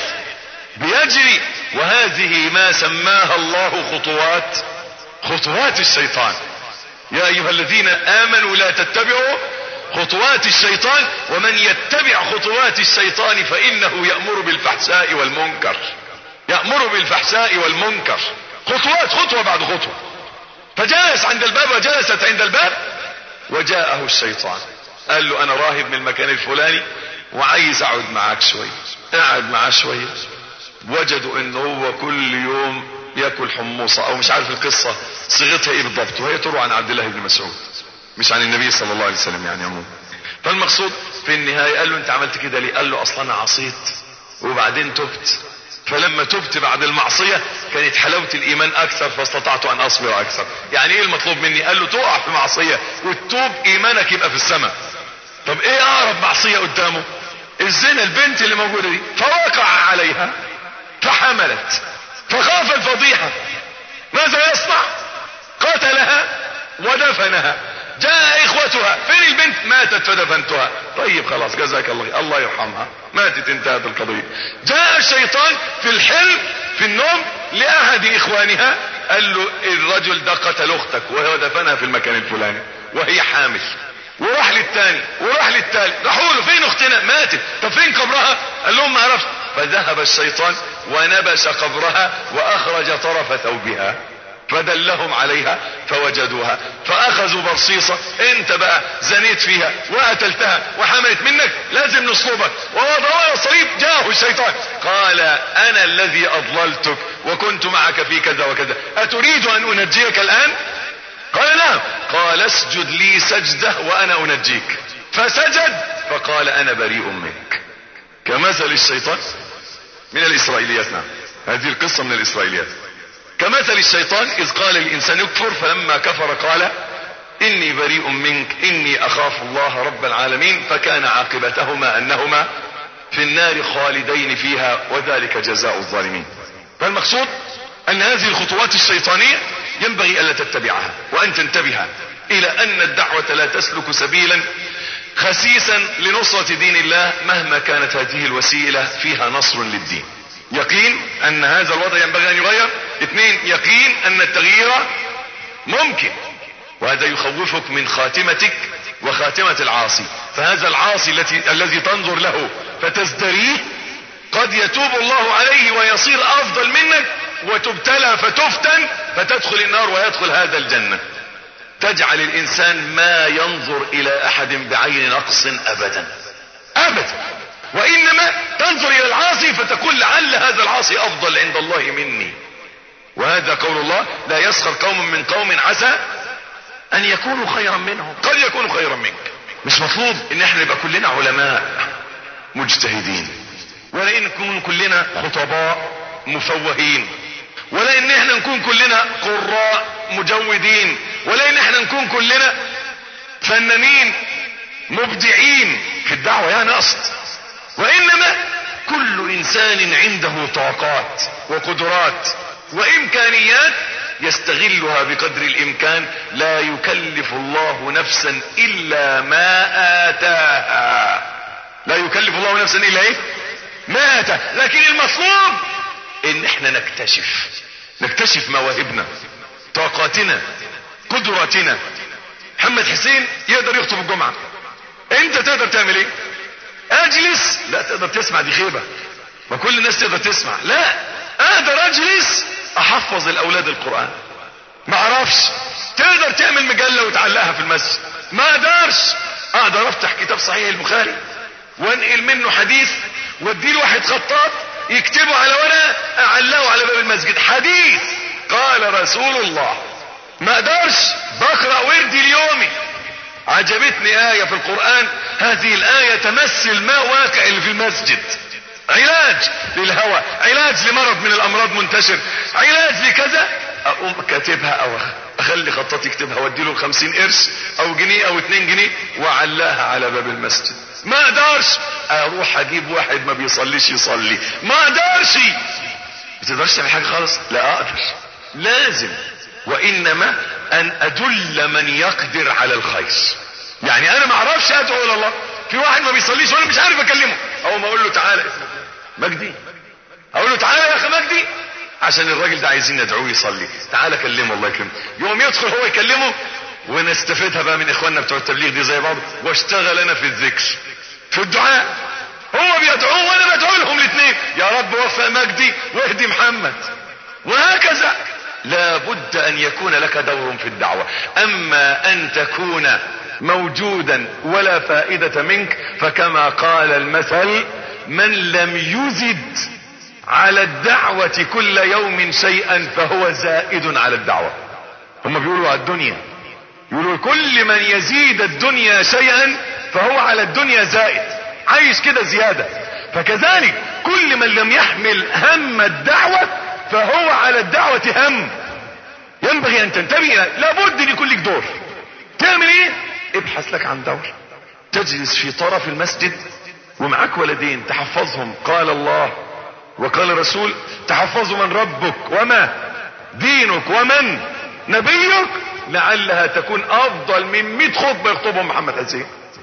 Speaker 2: بيجري، وهذه ما سماها الله خطوات خطوات الشيطان. يا ايها الذين امنوا لا تتبعوا خطوات الشيطان، ومن يتبع خطوات الشيطان فانه يأمر بالفحشاء والمنكر، يأمر بالفحشاء والمنكر، خطوات، خطوة بعد خطوة. فجلس عند الباب وجلست عند الباب، وجاءه الشيطان قال له انا راهب من المكان الفلاني وعايز اقعد معاك شوية. قعد معاه شوية، وجدوا ان هو كل يوم ياكل حموصة، او مش عارف القصة صيغتها ايه بالضبط، وهي تروى عن عبد الله بن مسعود مش عن النبي صلى الله عليه وسلم يعني عموما. فالمقصود في النهاية قال له انت عملت كده ليه؟ قال له اصلا انا عصيت وبعدين تبت، فلما تبت بعد المعصية كانت حلاوة الايمان اكثر فاستطعت ان اصبر اكثر. يعني ايه المطلوب مني؟ قال له تقع في معصية وتتوب ايمانك يبقى في السماء. طب ايه اقرب معصية قدامه؟ الزنا، البنت اللي موجودة دي، فوقع عليها فحملت، فخاف الفضيحة، ماذا يصنع؟ قتلها ودفنها. جاء اخوتها، فين البنت؟ ماتت فدفنتها. طيب خلاص جزاك الله، الله يرحمها، ماتت انتهت القضية. جاء الشيطان في الحلم في النوم لأحد اخوانها، قال له الرجل ده قتل اختك وهو دفنها في المكان الفلاني وهي حامل. وراح للتاني وراح للتالي، راحوا له فين اختنا؟ ماتت. طب فين قبرها؟ قال لهم ما عرفت. فذهب الشيطان ونبش قبرها واخرج طرف ثوبها فدلهم عليها فوجدوها، فاخذوا برصيصة، انت بقى زنيت فيها وقتلتها وحملت منك، لازم نصلبك. ووضعوا الصليب. جاءه الشيطان قال انا الذي اضللتك وكنت معك في كذا وكذا، اتريد ان انجيك الان؟ قال نعم. قال اسجد لي سجدة وانا انجيك. فسجد فقال انا بريء منك. كمثل الشيطان من الاسرائيليات. نعم هذه القصة من الاسرائيليات. كمثل الشيطان اذ قال الانسان اكفر فلما كفر قال اني بريء منك اني اخاف الله رب العالمين، فكان عاقبتهما انهما في النار خالدين فيها وذلك جزاء الظالمين. فالمقصود ان هذه الخطوات الشيطانية ينبغي الا تتبعها، وان تنتبه الى ان الدعوة لا تسلك سبيلا خسيسا لنصرة دين الله مهما كانت هذه الوسيلة فيها نصر للدين. يقين ان هذا الوضع ينبغي ان يغير. اثنين، يقين ان التغيير ممكن، وهذا يخوفك من خاتمتك وخاتمة العاصي. فهذا العاصي التي الذي تنظر له فتزدريه قد يتوب الله عليه ويصير افضل منك، وتبتلى فتفتن فتدخل النار ويدخل هذا الجنة. تجعل الانسان ما ينظر الى احد بعين نقص ابدا ابدا، وانما تنظر الى العاصي فتقول لعل هذا العاصي افضل عند الله مني. وهذا قول الله لا يسخر قوم من قوم عسى ان يكونوا خيرا منهم، قد يكونوا خيرا منك. مش مطلوب ان احنا نبقى كلنا علماء مجتهدين، ولا ان نكون كلنا خطباء مفوهين، ولا ان احنا نكون كلنا قراء مجودين، ولا ان احنا نكون كلنا فنانين مبدعين في الدعوة يعني قصد. وانما كل انسان عنده طاقات وقدرات وامكانيات يستغلها بقدر الامكان. لا يكلف الله نفسا الا ما اتاها، لا يكلف الله نفسا الا ايه؟ ما اتاها. لكن المطلوب ان احنا نكتشف نكتشف مواهبنا، طاقاتنا، قدراتنا. محمد حسين يقدر يخطب الجمعة، انت تقدر تعمل ايه؟ اجلس؟ لا تقدر تسمع، دي خيبة. ما كل الناس تقدر تسمع، لا اقدر اجلس احفظ الاولاد القرآن. ما اعرفش. تقدر تعمل مجلة وتعلقها في المسجد؟ ما اقدرش. اقدر افتح كتاب صحيح البخاري وانقل منه حديث وادي له واحد خطاط يكتبه على ورقة اعلقه على باب المسجد، حديث قال رسول الله. ما اقدرش. بقرأ وردي اليومي، عجبتني آية في القرآن، هذه الآية تمثل ما واقع اللي في المسجد. علاج للهوى، علاج لمرض من الامراض منتشر، علاج لكذا، اقوم كاتبها او اخلي خطاط يكتبها وادي له خمسين قرش او جنيه او اتنين جنيه واعلقها على باب المسجد. ما اقدرش. اروح اجيب واحد ما بيصليش يصلي. ما اقدرش. ما تقدرش تعمل حاجة خالص؟ لا اقدر. لازم. وانما ان ادل من يقدر على الخير. يعني انا ما اعرفش ادعو الى الله، في واحد ما بيصليش وانا مش عارف اكلمه، اول ما اقول له تعالى اسمك مجدي، اقول له تعالى يا اخي مجدي عشان الراجل ده عايزين ندعوه يصلي، تعالى كلمه الله يكرمه، يوم يدخل هو يكلمه ونستفيدها بقى من اخواننا بتوع التبليغ دي زي بعض، واشتغل انا في الذكر في الدعاء، هو بيدعوه وانا بدعو لهم الاثنين، يا رب وفق مجدي واهدي محمد، وهكذا. لا بد ان يكون لك دور في الدعوة. اما ان تكون موجودا ولا فائدة منك، فكما قال المثل من لم يزد على الدعوة كل يوم شيئا فهو زائد على الدعوة. هم بيقولوا على الدنيا، يقولوا كل من يزيد الدنيا شيئا فهو على الدنيا زائد، عايش كده زيادة. فكذلك كل من لم يحمل هم الدعوة فهو على الدعوة هم. ينبغي ان تنتبه، لابد لكل لك دور. تعمل ايه؟ ابحث لك عن دور. تجلس في طرف المسجد ومعك ولدين تحفظهم قال الله وقال الرسول، تحفظوا من ربك وما دينك ومن نبيك، لعلها تكون افضل من مئة خطبة يخطبهم محمد حسين.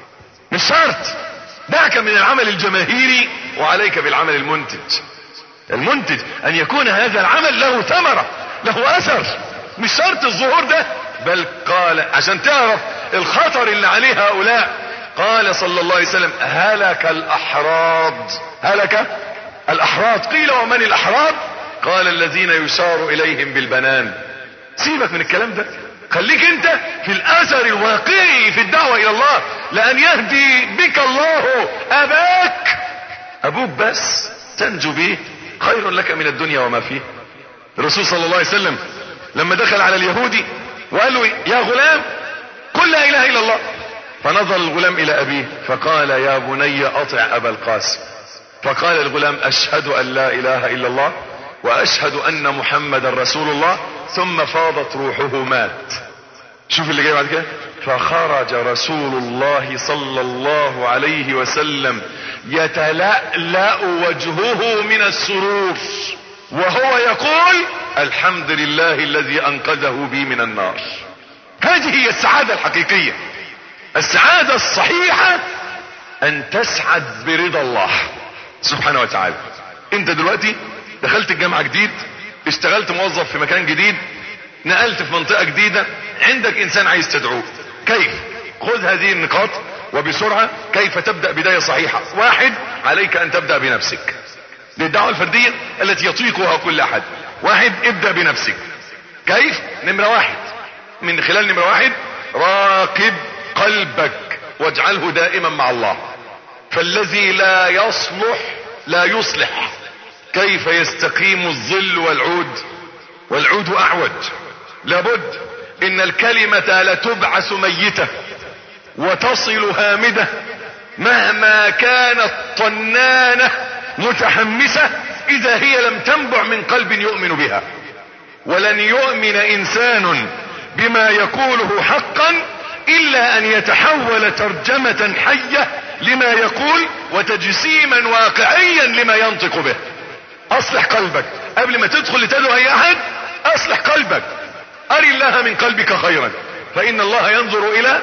Speaker 2: مش شرط. دعك من العمل الجماهيري وعليك بالعمل المنتج. المنتج ان يكون هذا العمل له ثمرة له اثر، مش شرط الظهور ده. بل قال عشان تعرف الخطر اللي عليه هؤلاء، قال صلى الله عليه وسلم هلك الاحراض. هلك الاحراض. قيل ومن الاحراض؟ قال الذين يشار اليهم بالبنان. سيبك من الكلام ده، خليك انت في الاثر الواقعي في الدعوة الى الله. لان يهدي بك الله اباك، ابوك بس تنجو به خير لك من الدنيا وما فيه. الرسول صلى الله عليه وسلم لما دخل على اليهودي وقال له يا غلام قل لا اله الا الله، فنظر الغلام الى ابيه فقال يا بني اطع ابا القاسم، فقال الغلام اشهد ان لا اله الا الله واشهد ان محمدا رسول الله، ثم فاضت روحه مات. شوف اللي جاي بعد كده، فخرج رسول الله صلى الله عليه وسلم يتلألأ وجهه من السرور وهو يقول الحمد لله الذي انقذه بي من النار. هذه هي السعادة الحقيقية. السعادة الصحيحة ان تسعد برضا الله سبحانه وتعالى. انت دلوقتي دخلت الجامعة جديد، اشتغلت موظف في مكان جديد، نقلت في منطقة جديدة، عندك انسان عايز تدعوه. كيف؟ خذ هذه النقاط وبسرعة كيف تبدأ بداية صحيحة. واحد، عليك ان تبدأ بنفسك للدعوة الفردية التي يطيقها كل احد. واحد، ابدأ بنفسك. كيف؟ نمرة واحد، من خلال نمرة واحد راقب قلبك واجعله دائما مع الله، فالذي لا يصلح لا يصلح. كيف يستقيم الظل والعود والعود اعوج؟ لابد ان الكلمة لتبعث ميتة وتصل هامدة مهما كانت طنانة متحمسة اذا هي لم تنبع من قلب يؤمن بها. ولن يؤمن انسان بما يقوله حقا الا ان يتحول ترجمة حية لما يقول وتجسيما واقعيا لما ينطق به. اصلح قلبك قبل ما تدخل لتدعو اي احد. اصلح قلبك، اري الله من قلبك خيرا فان الله ينظر الى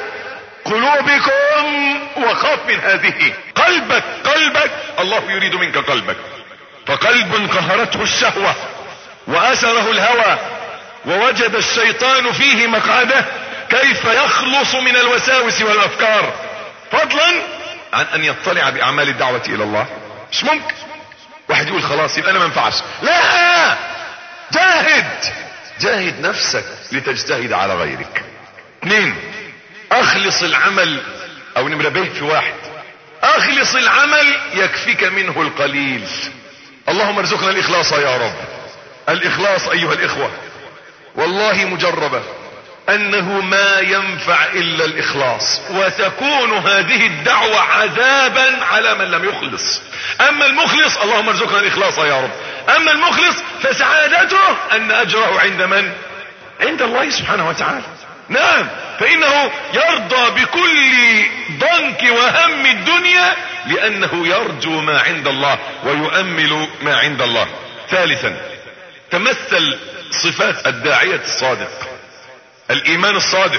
Speaker 2: قلوبكم وخاف من هذه. قلبك قلبك الله يريد منك قلبك. فقلب قهرته الشهوة واثره الهوى ووجد الشيطان فيه مقعده، كيف يخلص من الوساوس والافكار؟ فضلا عن ان يطلع باعمال الدعوة الى الله. مش ممكن واحد يقول خلاص يبقى انا ما ينفعش. لا، جاهد جاهد نفسك لتجتهد على غيرك. اثنين، اخلص العمل، او نمرة به في واحد، اخلص العمل يكفيك منه القليل. اللهم ارزقنا الاخلاص يا رب. الاخلاص ايها الاخوة والله مجربة انه ما ينفع الا الاخلاص، وتكون هذه الدعوة عذابا على من لم يخلص. اما المخلص اللهم ارزقنا الاخلاص يا رب. اما المخلص فسعادته ان اجره عند من؟ عند الله سبحانه وتعالى. نعم، فانه يرضى بكل ضنك وهم الدنيا لانه يرجو ما عند الله ويؤمل ما عند الله. ثالثا، تمثل صفات الداعية الصادق الايمان الصادق،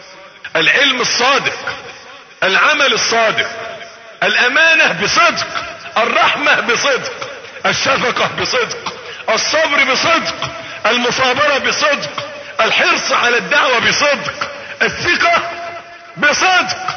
Speaker 2: العلم الصادق، العمل الصادق، الامانة بصدق، الرحمة بصدق، الشفقة بصدق، الصبر بصدق، المصابرة بصدق، الحرص على الدعوة بصدق، الثقة بصدق،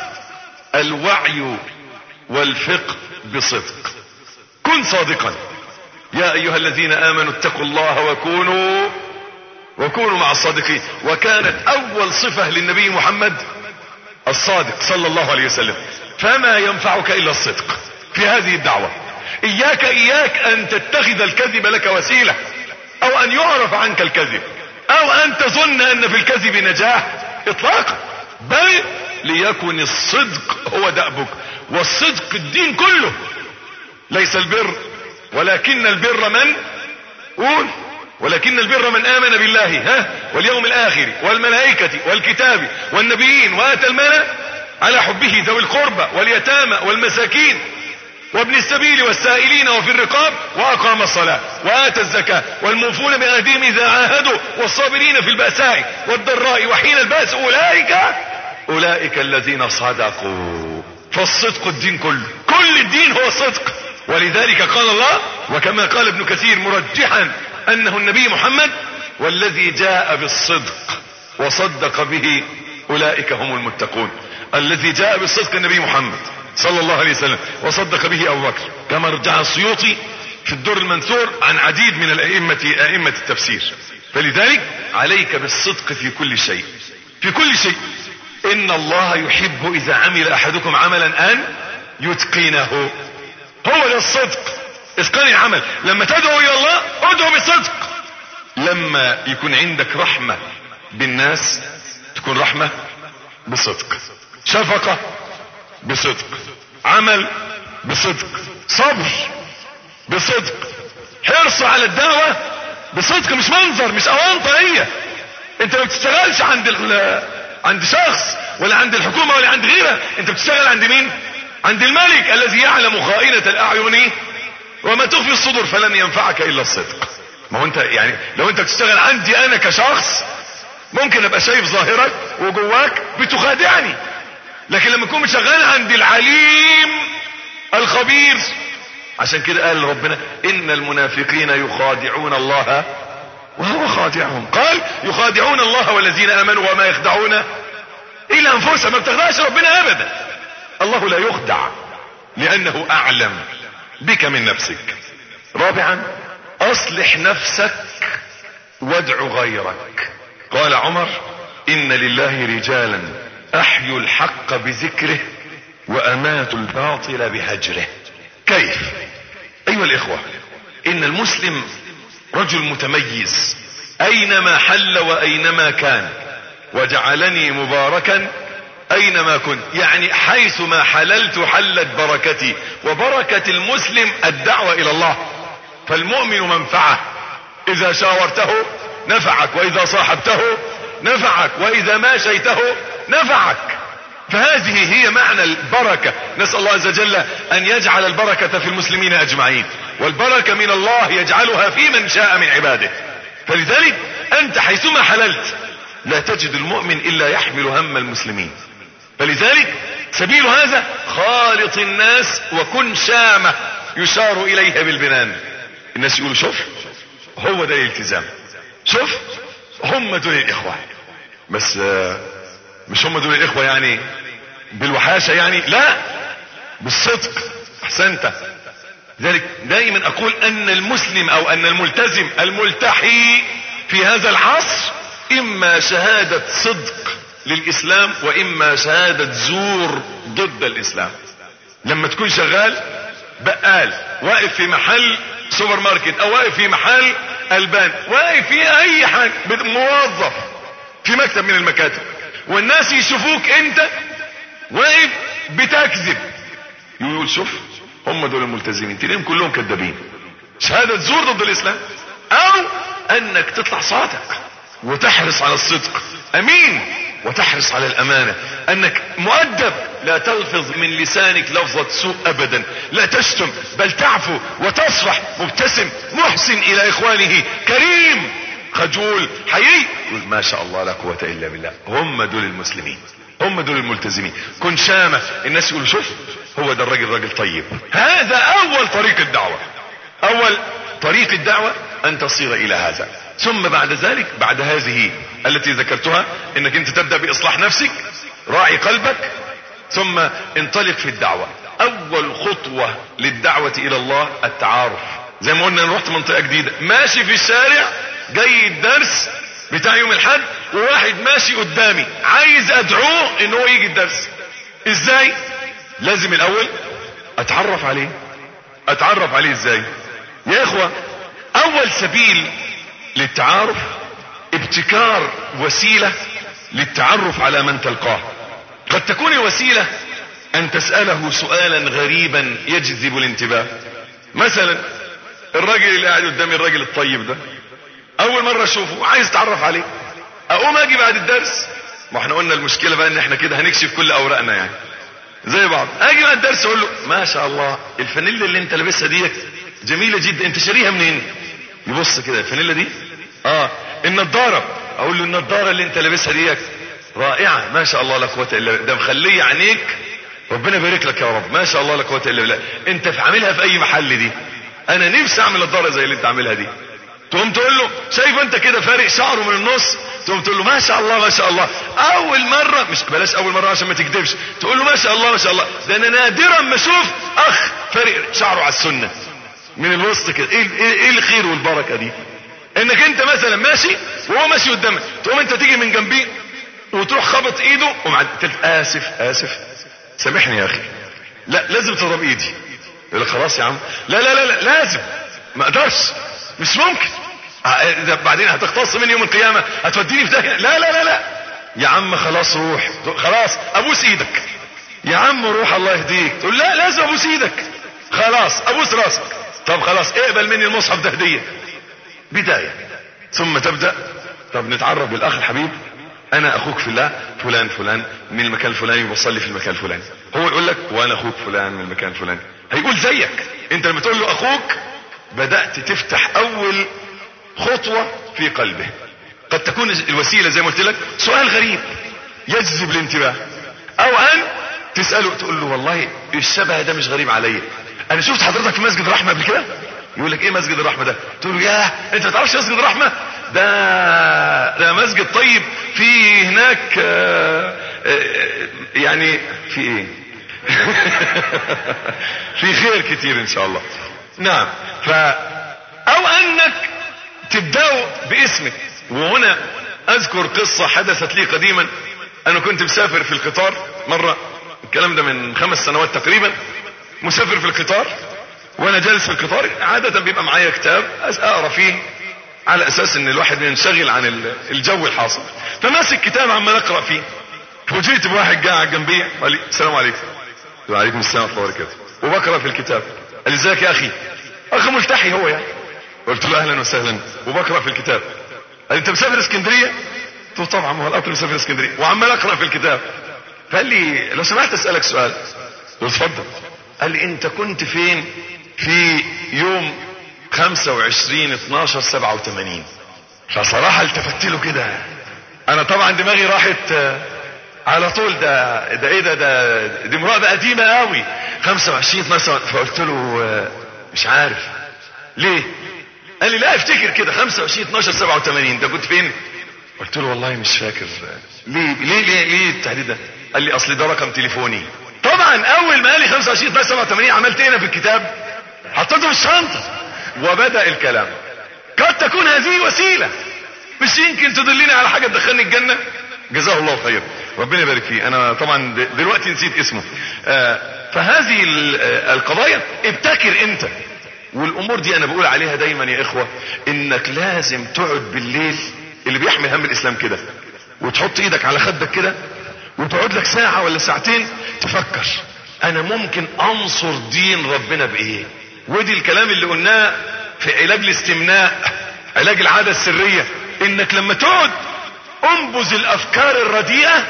Speaker 2: الوعي والفقه بصدق. كن صادقا. يا ايها الذين امنوا اتقوا الله وكونوا وكونوا مع الصادقين. وكانت اول صفة للنبي محمد الصادق صلى الله عليه وسلم. فما ينفعك الا الصدق في هذه الدعوة. اياك اياك ان تتخذ الكذب لك وسيلة، او ان يعرف عنك الكذب، او ان تظن ان في الكذب نجاح اطلاقا، بل ليكن الصدق هو دأبك. والصدق الدين كله. ليس البر ولكن البر من قول ولكن البر من آمن بالله ها واليوم الآخر والملائكة والكتاب والنبيين وآتى المال على حبه ذوي القربى واليتامى والمساكين وابن السبيل والسائلين وفي الرقاب وأقام الصلاة وآتى الزكاة والموفون بأهدهم إذا عاهدوا والصابرين في البأساء والضراء وحين البأس أولئك أولئك الذين صدقوا. فالصدق الدين كله. كل الدين هو الصدق. ولذلك قال الله، وكما قال ابن كثير مرجحا أنه النبي محمد: والذي جاء بالصدق وصدق به أولئك هم المتقون. الذي جاء بالصدق النبي محمد صلى الله عليه وسلم، وصدق به أبو بكر، كما رجع السيوطي في الدر المنثور عن عديد من الأئمة أئمة التفسير. فلذلك عليك بالصدق في كل شيء، في كل شيء. إن الله يحب إذا عمل أحدكم عملا أن يتقنه. هو ده الصدق، اتقان العمل. لما تدعو إلى الله ادعو بصدق. لما يكون عندك رحمة بالناس تكون رحمة بصدق، شفقة بصدق، عمل بصدق، صبر بصدق، حرص على الدعوة بصدق. مش منظر، مش أوانطة. هي انت ما بتشتغلش عند ال... عند شخص ولا عند الحكومة ولا عند غيرها. انت بتشتغل عند مين؟ عند الملك الذي يعلم خائنة الأعين وما تخفي الصدور، فلن ينفعك إلا الصدق. ما هو انت يعني لو انت بتشتغل عندي انا كشخص ممكن ابقى شايف ظاهرك وجواك بتخادعني، لكن لما تكون شغال عند العليم الخبير. عشان كده قال ربنا: ان المنافقين يخادعون الله وهو خادعهم. قال: يخادعون الله والذين امنوا وما يخدعون الا انفسهم. ما بتخدعش ربنا ابدا. الله لا يخدع لانه اعلم بك من نفسك. رابعا: اصلح نفسك وادع غيرك. قال عمر: ان لله رجالا احيوا الحق بذكره واماتوا الباطل بهجره. كيف؟ ايها الاخوة، ان المسلم رجل متميز اينما حل واينما كان، وجعلني مباركا اينما كنت. يعني حيثما حللت حلت بركتي. وبركة المسلم الدعوة الى الله. فالمؤمن منفعة، اذا شاورته نفعك، واذا صاحبته نفعك، واذا ماشيته نفعك. فهذه هي معنى البركة. نسأل الله عز وجل ان يجعل البركة في المسلمين اجمعين، والبركة من الله يجعلها في من شاء من عباده. فلذلك انت حيثما حللت لا تجد المؤمن الا يحمل هم المسلمين. فلذلك سبيل هذا: خالط الناس وكن شامة يشار اليها بالبنان. الناس يقولوا: شوف هو ده الالتزام، شوف هم دول الاخوة. بس مش هم دول الاخوة يعني بالوحاشة، يعني لا، بالصدق. احسنت. ذلك دائما اقول ان المسلم او ان الملتزم الملتحي في هذا العصر اما شهادة صدق للاسلام واما شهادة زور ضد الاسلام. لما تكون شغال بقال، واقف في محل سوبر ماركت، او واقف في محل البان، واقف في اي حاجة، موظف في مكتب من المكاتب، والناس يشوفوك انت واقف بتكذب، يقول: شوف هم دول الملتزمين، تلاقيهم كلهم كذابين. شهادة زور ضد الاسلام. او انك تطلع صوتك وتحرص على الصدق، امين، وتحرص على الامانة، انك مؤدب، لا تلفظ من لسانك لفظة سوء ابدا، لا تشتم، بل تعفو وتصفح، مبتسم، محسن الى اخوانه، كريم. خجول حقيقي، ما شاء الله لا قوة الا بالله، هم دول المسلمين، هم دول الملتزمين. كن شامة الناس يقولوا شوف هو ده الراجل راجل طيب. هذا اول طريق الدعوة، اول طريق الدعوة ان تصير الى هذا. ثم بعد ذلك، بعد هذه التي ذكرتها، انك انت تبدأ باصلاح نفسك، راعي قلبك، ثم انطلق في الدعوة. اول خطوة للدعوة الى الله التعارف. زي ما قلنا انا رحت منطقة جديدة، ماشي في الشارع جاي الدرس بتاع يوم الحد، وواحد ماشي قدامي عايز ادعوه ان هو يجي الدرس. ازاي؟ لازم الاول اتعرف عليه. اتعرف عليه ازاي يا اخوة؟ اول سبيل للتعارف ابتكار وسيلة للتعرف على من تلقاه. قد تكون الوسيلة ان تسأله سؤالا غريبا يجذب الانتباه. مثلا الراجل اللي قاعد قدامي، الراجل الطيب ده، اول مرة اشوفه عايز اتعرف عليه، اقوم اجي بعد الدرس، ما احنا قلنا المشكلة بقى ان احنا كده هنكشف كل اوراقنا يعني زي بعض. اجي بعد الدرس اقول له ما شاء الله الفانيلا اللي انت لابسها ديت جميلة جدا، انت شاريها منين؟ يبص كده الفانيلا دي، اه النضارة، اقول له النضارة اللي انت لابسها ديت رائعة ما شاء الله لا قوة الا بالله، ده مخليه عينيك ربنا يبارك لك يا رب، ما شاء الله لا قوة الا بالله، انت في عاملها في اي محل دي، انا نفسي اعمل نضارة زي اللي انت عاملها دي. تقوم تقول له شايف انت كده فارق شعره من النص، تقوم تقول له ما شاء الله ما شاء الله. اول مرة، مش بلاش اول مرة عشان ما تكذبش، تقول له ما شاء الله ما شاء الله، ده انا نادرا ما اشوف اخ فارق شعره على السنة من الوسط كده. ايه, ايه, ايه الخير والبركة دي؟ انك انت مثلا ماشي وهو ماشي قدامك، تقوم انت تيجي من جنبيه وتروح خبط ايده ومعد اسف اسف سامحني يا اخي، لا لازم تضرب ايدي. يقول لك خلاص يا عم، لا لا لا, لا لازم، ما اقدرش، مش ممكن، بعدين هتختص مني يوم القيامة، هتوديني في داهية، لا لا لا لا يا عم خلاص روح، خلاص ابوس ايدك يا عم روح الله يهديك، تقول لا لازم ابوس ايدك، خلاص ابوس راسك، طب خلاص اقبل مني المصحف ده هدية. بداية، ثم تبدأ طب نتعرف بالاخ الحبيب، انا اخوك في الله فلان فلان من المكان الفلاني وبصلي في المكان الفلاني. هو يقول لك وانا اخوك فلان من المكان الفلاني، هيقول زيك. انت لما تقول له اخوك بدأت تفتح اول خطوة في قلبه. قد تكون الوسيلة زي ما قلت لك سؤال غريب يجذب الانتباه، او ان تسأله تقول له والله الشبه ده مش غريب عليا، انا شفت حضرتك في مسجد الرحمة قبل كده. يقول لك ايه مسجد الرحمة ده؟ تقول له ياه انت ما تعرفش مسجد الرحمة ده؟ ده مسجد طيب، في هناك آآ آآ يعني في ايه في خير كتير ان شاء الله. نعم، ف او انك تبدأوا باسمك. وهنا اذكر قصة حدثت لي قديما. انا كنت مسافر في القطار مرة، الكلام ده من خمس سنوات تقريبا، مسافر في القطار، وانا جالس في القطار عادة بيبقى معايا كتاب اقرا فيه على اساس ان الواحد ينشغل عن الجو الحاصل، فماسك كتاب عمال اقرا فيه، فوجئت بواحد قاعد جنبي قال لي السلام عليكم. وعليكم السلام ورحمة الله وبركاته، وبقرا في الكتاب. قال لي ازيك يا اخي؟ اخ ملتحي هو يعني. قلت له اهلا وسهلا، وبقرا في الكتاب. قال انت مسافر اسكندريه؟ قلت له طبعا هو القطر مسافر اسكندريه، وعمال اقرا في الكتاب. فقال لي لو سمحت اسالك سؤال. قلت له اتفضل. قال لي انت كنت فين في يوم خمسة وعشرين اتناشر سبعة وثمانين؟ فصراحه التفت له كده، انا طبعا دماغي راحت على طول، ده ده ايه ده ده دي مراقبه قديمه قوي، خمسة وعشرين اتناشر. فقلت له مش عارف. ليه؟ قال لي لا افتكر كده خمسة وعشرين اتناشر سبعة وثمانين ده كنت فين؟ قلت له والله مش فاكر. ليه ليه ليه, ليه التحديد ده؟ قال لي اصل ده رقم تليفوني. طبعا اول ما قال لي خمسة وعشرين اتناشر سبعة وثمانين عملت ايه في الكتاب؟ حطيته في الشنطه وبدأ الكلام. قد تكون هذه وسيله، مش يمكن تدلني على حاجه تدخلني الجنه. جزاه الله خير، ربنا يبارك فيه. انا طبعا دلوقتي نسيت اسمه. آه فهذه القضايا ابتكر انت. والامور دي انا بقول عليها دايما يا اخوة، انك لازم تقعد بالليل، اللي بيحمل هم الاسلام كده، وتحط ايدك على خدك كده وتقعد لك ساعة ولا ساعتين تفكر انا ممكن انصر دين ربنا بايه. ودي الكلام اللي قلناه في علاج الاستمناء، علاج العادة السرية، انك لما تقعد انبذ الافكار الرديئة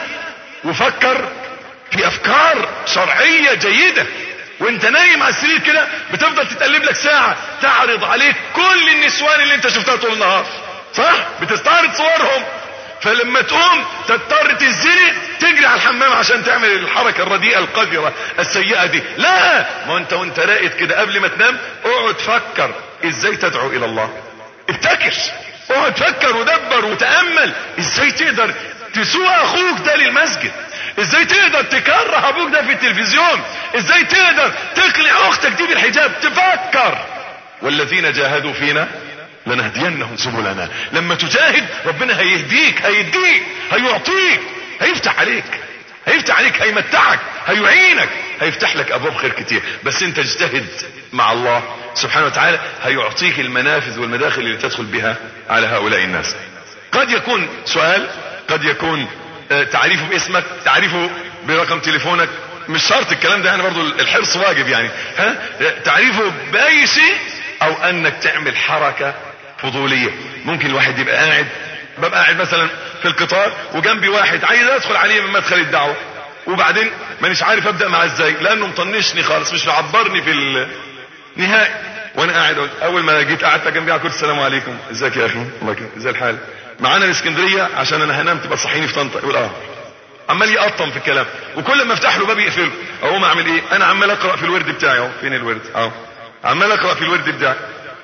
Speaker 2: وفكر في افكار شرعية جيدة. وانت نايم على السرير كده بتفضل تتقلب لك ساعة تعرض عليك كل النسوان اللي انت شفتها طول النهار، صح؟ بتستعرض صورهم، فلما تقوم تضطر تنزلي تجري على الحمام عشان تعمل الحركة الرديئة القذرة السيئة دي. لا، ما انت وانت راقد كده قبل ما تنام اقعد فكر ازاي تدعو الى الله. ابتكر، اقعد فكر ودبر وتأمل ازاي تقدر تسوق اخوك ده للمسجد، ازاي تقدر تكره ابوك ده في التلفزيون، ازاي تقدر تقنع اختك دي بالحجاب. تفكر. والذين جاهدوا فينا لنهدينهم سبلنا. لما تجاهد ربنا هيهديك، هيديك، هيعطيك، هيفتح عليك، هيفتح عليك، هيمتعك، هيعينك، هيفتح لك ابواب خير كتير. بس انت اجتهد مع الله سبحانه وتعالى، هيعطيك المنافذ والمداخل اللي تدخل بها على هؤلاء الناس. قد يكون سؤال، قد يكون تعريفه باسمك، تعريفه برقم تليفونك، مش شرط الكلام ده يعني، برضو الحرص واجب يعني، ها، تعريفه باي شيء، او انك تعمل حركة فضولية. ممكن الواحد يبقى قاعد، ببقى قاعد مثلا في القطار وجنبي واحد عايز ادخل عليه من مدخل الدعوة، وبعدين مانيش عارف ابدأ معاه ازاي لانه مطنشني خالص، مش معبرني في النهائي. وانا قاعد اول ما جيت قعدت جنبي على كرسي، السلام عليكم، ازيك يا اخي، الله يكرمك، ازاي الحال، معانا الاسكندرية عشان انا هنام تبقى صحيني في طنطا. يقول اه، عمال يقطم في الكلام، وكل ما افتح له باب يقفله. اقوم اعمل ايه؟ انا عمال اقرا في الورد بتاعي اهو. فين الورد؟ اهو عمال اقرا في الورد بتاعي.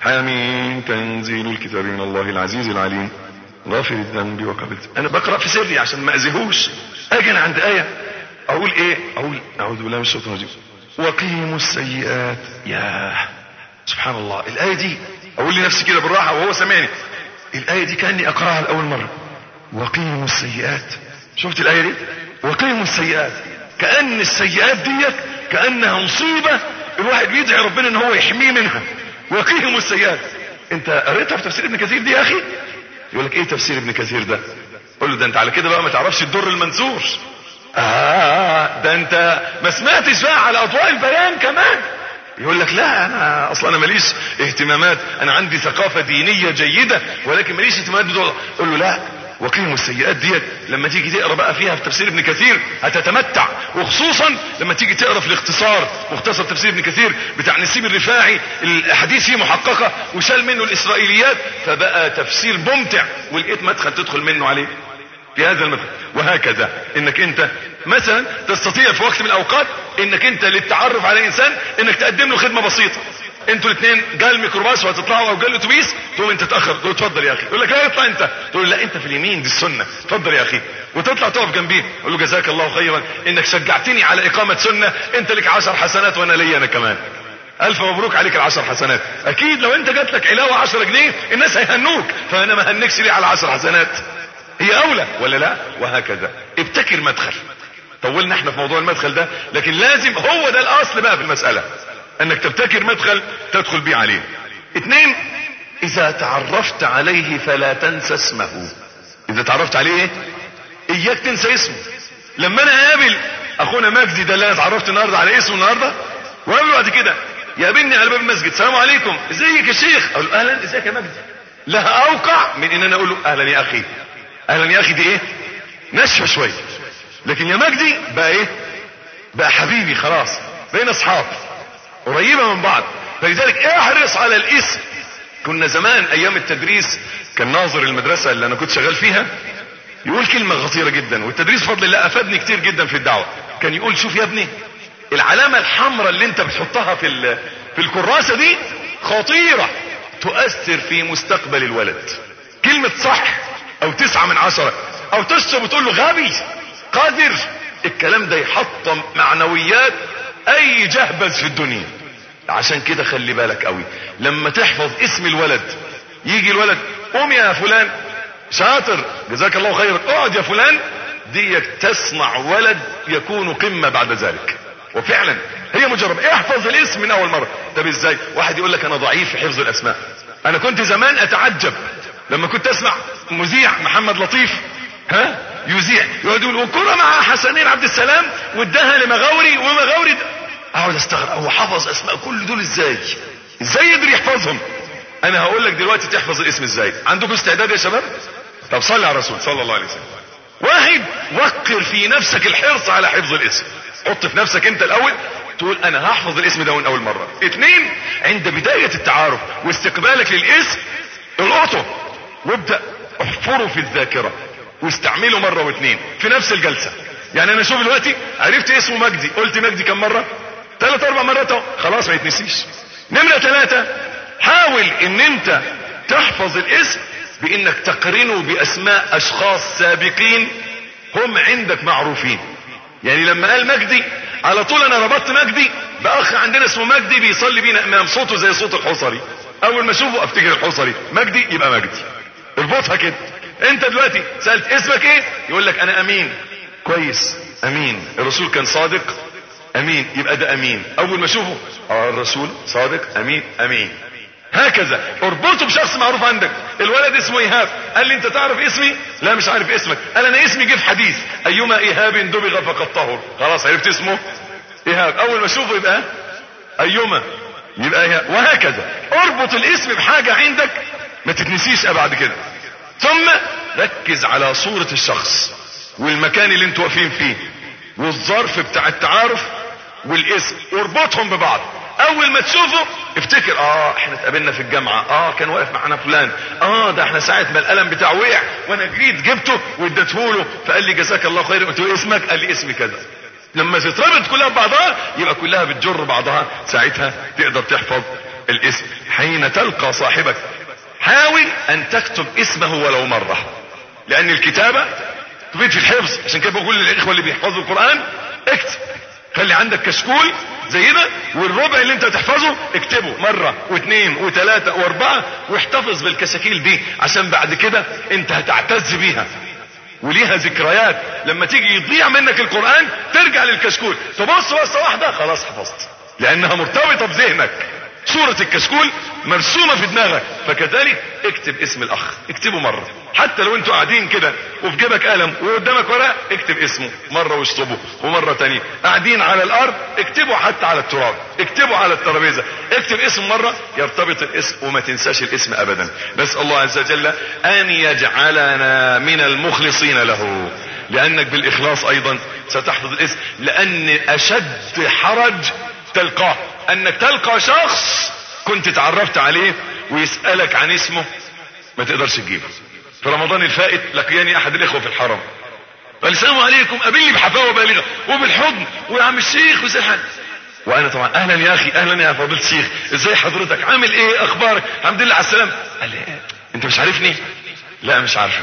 Speaker 2: حميم تنزيل الكتاب من الله العزيز العليم غافر الذنب وقبلت. انا بقرا في سري عشان ما اذيهوش. اجي انا عند ايه اقول ايه؟ اقول اعوذ بالله من الشيطان الرجيم وقيموا السيئات. يا سبحان الله، الايه دي اقول لنفسي كده بالراحه وهو سامعني، الايه دي كاني اقراها لاول مره. وقيموا السيئات، شفت الايه دي؟ وقيموا السيئات، كأن السيئات ديت كأنها مصيبة الواحد بيدعي ربنا ان هو يحميه منها. وقيموا السيئات. انت قريتها في تفسير ابن كثير دي يا اخي؟ يقول لك ايه تفسير ابن كثير ده؟ قول له ده انت على كده بقى ما تعرفش الدر المنثور. اه ده انت ما سمعتش بقى على اضواء البيان كمان. يقول لك لا انا اصلا انا ماليش اهتمامات، انا عندي ثقافة دينية جيدة ولكن ماليش اهتمامات بدول. قول له لا، وقيموا السيئات ديت لما تيجي تقرا بقى فيها في تفسير ابن كثير هتتمتع، وخصوصا لما تيجي تقرا في الاختصار، مختصر تفسير ابن كثير بتاع نسيب الرفاعي، الاحاديث فيه محققه وشال منه الاسرائيليات، فبقى تفسير ممتع ولقيت مدخل تدخل منه عليه في هذا المدخل. وهكذا انك انت مثلا تستطيع في وقت من الاوقات انك انت للتعرف على انسان انك تقدم له خدمه بسيطه. انتوا الاثنين جاء الميكروباص وهتطلعوا او جاء الاتوبيس، تقوم انت تاخر، تقول اتفضل يا اخي، يقول لك لا اطلع انت، تقول لا انت في اليمين دي السنه، اتفضل يا اخي، وتطلع تقف جنبيه، قول له جزاك الله خيرا انك شجعتني على اقامه سنه، انت لك عشر حسنات وانا لي انا كمان، الف مبروك عليك العشر حسنات. اكيد لو انت جات لك علاوه عشرة جنيه الناس هيهنوك، فانا ما هنكش ليه على عشر حسنات، هي اولى ولا لا؟ وهكذا. ابتكر مدخل. طولنا احنا في موضوع المدخل ده، لكن لازم هو ده الاصل بقى في المساله، انك تبتكر مدخل تدخل بيه عليه. اثنين، اذا تعرفت عليه فلا تنسى اسمه. اذا تعرفت عليه ايه؟ اياك تنسى اسمه. لما انا اقابل اخونا مجدي ده اللي انا اتعرفت النهارده على اسمه النهارده، وقابله بعد كده يقابلني على باب المسجد، السلام عليكم، ازيك يا شيخ، اقول له اهلا، ازيك يا مجدي، لها اوقع من ان انا اقول له اهلا يا اخي. اهلا يا اخي دي ايه؟ نشفه شويه. لكن يا مجدي بقى ايه؟ بقى حبيبي، خلاص بقينا اصحاب قريبه من بعض. فلذلك احرص على الاسم. كنا زمان ايام التدريس كان ناظر المدرسه اللي انا كنت شغال فيها يقول كلمه خطيره جدا، والتدريس بفضل الله افادني كتير جدا في الدعوه. كان يقول شوف يا ابني، العلامه الحمراء اللي انت بتحطها في في الكراسه دي خطيره، تؤثر في مستقبل الولد. كلمه صح او تسعة من عشرة، او تشتم وتقول له غبي قادر، الكلام ده يحطم معنويات اي جهبذ في الدنيا. عشان كده خلي بالك قوي لما تحفظ اسم الولد، يجي الولد قوم يا فلان، شاطر جزاك الله خير، اقعد يا فلان، دي تصنع ولد يكون قمة بعد ذلك. وفعلا هي مجربة. احفظ الاسم من اول مرة. طب ازاي؟ واحد يقول لك انا ضعيف في حفظ الاسماء. انا كنت زمان اتعجب لما كنت اسمع مذيع محمد لطيف ها يذيع يقعد يقول وكرة مع حسنين عبد السلام واداها لمغاوري ومغاوري، اقعد استغرب هو حفظ اسماء كل دول ازاي؟ ازاي يقدر يحفظهم؟ انا هقول لك دلوقتي تحفظ الاسم ازاي. عندكم استعداد يا شباب؟ طب صلي على الرسول صلى الله عليه وسلم. واحد، وقر في نفسك الحرص على حفظ الاسم. حط في نفسك انت الاول تقول انا هحفظ الاسم ده من اول مرة. اثنين، عند بداية التعارف واستقبالك للاسم القطه وابدأ احفره في الذاكرة واستعمله مرة واثنين في نفس الجلسة. يعني انا شوف دلوقتي عرفت اسمه مجدي، قلت مجدي كم مرة؟ ثلاث اربع مرات اهو، خلاص ما يتنسيش. نمرة ثلاثة، حاول ان انت تحفظ الاسم بانك تقرنه باسماء اشخاص سابقين هم عندك معروفين. يعني لما قال مجدي على طول انا ربطت مجدي باخ عندنا اسمه مجدي بيصلي بينا امام، صوته زي صوت الحصري، اول ما اشوفه افتكر الحصري، مجدي يبقى مجدي. اربطها كده. انت دلوقتي سألت اسمك ايه؟ يقول لك انا امين. كويس، امين. الرسول كان صادق، امين، يبقى ده امين. اول ما اشوفه اه الرسول صادق، امين، امين. هكذا اربطه بشخص معروف عندك. الولد اسمه ايهاب، قال لي انت تعرف اسمي؟ لا مش عارف اسمك. قال انا اسمي جه في حديث ايما ايهاب دبغ فقد طهر. خلاص عرفت اسمه ايهاب، اول ما اشوفه يبقى ايما، يبقى ايهاب. وهكذا اربط الاسم بحاجة عندك ما تتنسيش بعد كده. ثم ركز على صورة الشخص والمكان اللي انتوا واقفين فيه والظرف بتاع التعارف والاسم، واربطهم ببعض. اول ما تشوفه افتكر اه احنا اتقابلنا في الجامعة، اه كان واقف معانا فلان، اه ده احنا ساعة ما القلم بتاعه وقع وانا جريت جبته واديته له فقال لي جزاك الله خير. قلت له اسمك؟ قال لي اسمي كذا. لما تتربط كلها ببعضها يبقى كلها بتجر بعضها، ساعتها تقدر تحفظ الاسم. حين تلقى صاحبك حاول ان تكتب اسمه ولو مرة، لان الكتابة تفيد في الحفظ. عشان كده بقول للاخوة اللي بيحفظوا القرآن اكتب، خلي عندك كشكول زي ده، والربع اللي انت تحفظه اكتبه مرة واثنين وثلاثة واربعة، واحتفظ بالكشاكيل دي عشان بعد كده انت هتعتز بيها وليها ذكريات. لما تيجي يضيع منك القرآن ترجع للكشكول تبص بصة واحدة خلاص حفظت، لانها مرتبطة بذهنك. صورة الكشكول مرسومة في دماغك. فكذلك اكتب اسم الاخ، اكتبه مرة. حتى لو انتوا قاعدين كده وفي جيبك قلم وقدامك ورق اكتب اسمه مرة واشطبه، ومرة تانية قاعدين على الارض اكتبه، حتى على التراب اكتبه، على الترابيزة اكتب اسم مرة يرتبط الاسم وما تنساش الاسم ابدا. نسأل الله عز وجل ان يجعلنا من المخلصين له، لانك بالاخلاص ايضا ستحفظ الاسم. لان اشد حرج تلقاه انك تلقى شخص كنت تعرفت عليه ويسألك عن اسمه ما تقدرش تجيبه. في رمضان الفائت لقياني احد الاخوة في الحرم قال السلام عليكم، قابلني بحفاوة بالغة وبالحضن ويا عم الشيخ وازاي حالك. وانا طبعا اهلا يا اخي، اهلا يا فضيلة الشيخ، ازاي حضرتك، عامل ايه، اخبارك، الحمد لله على السلامة. قال لي ايه انت مش عارفني؟ لا مش عارفك.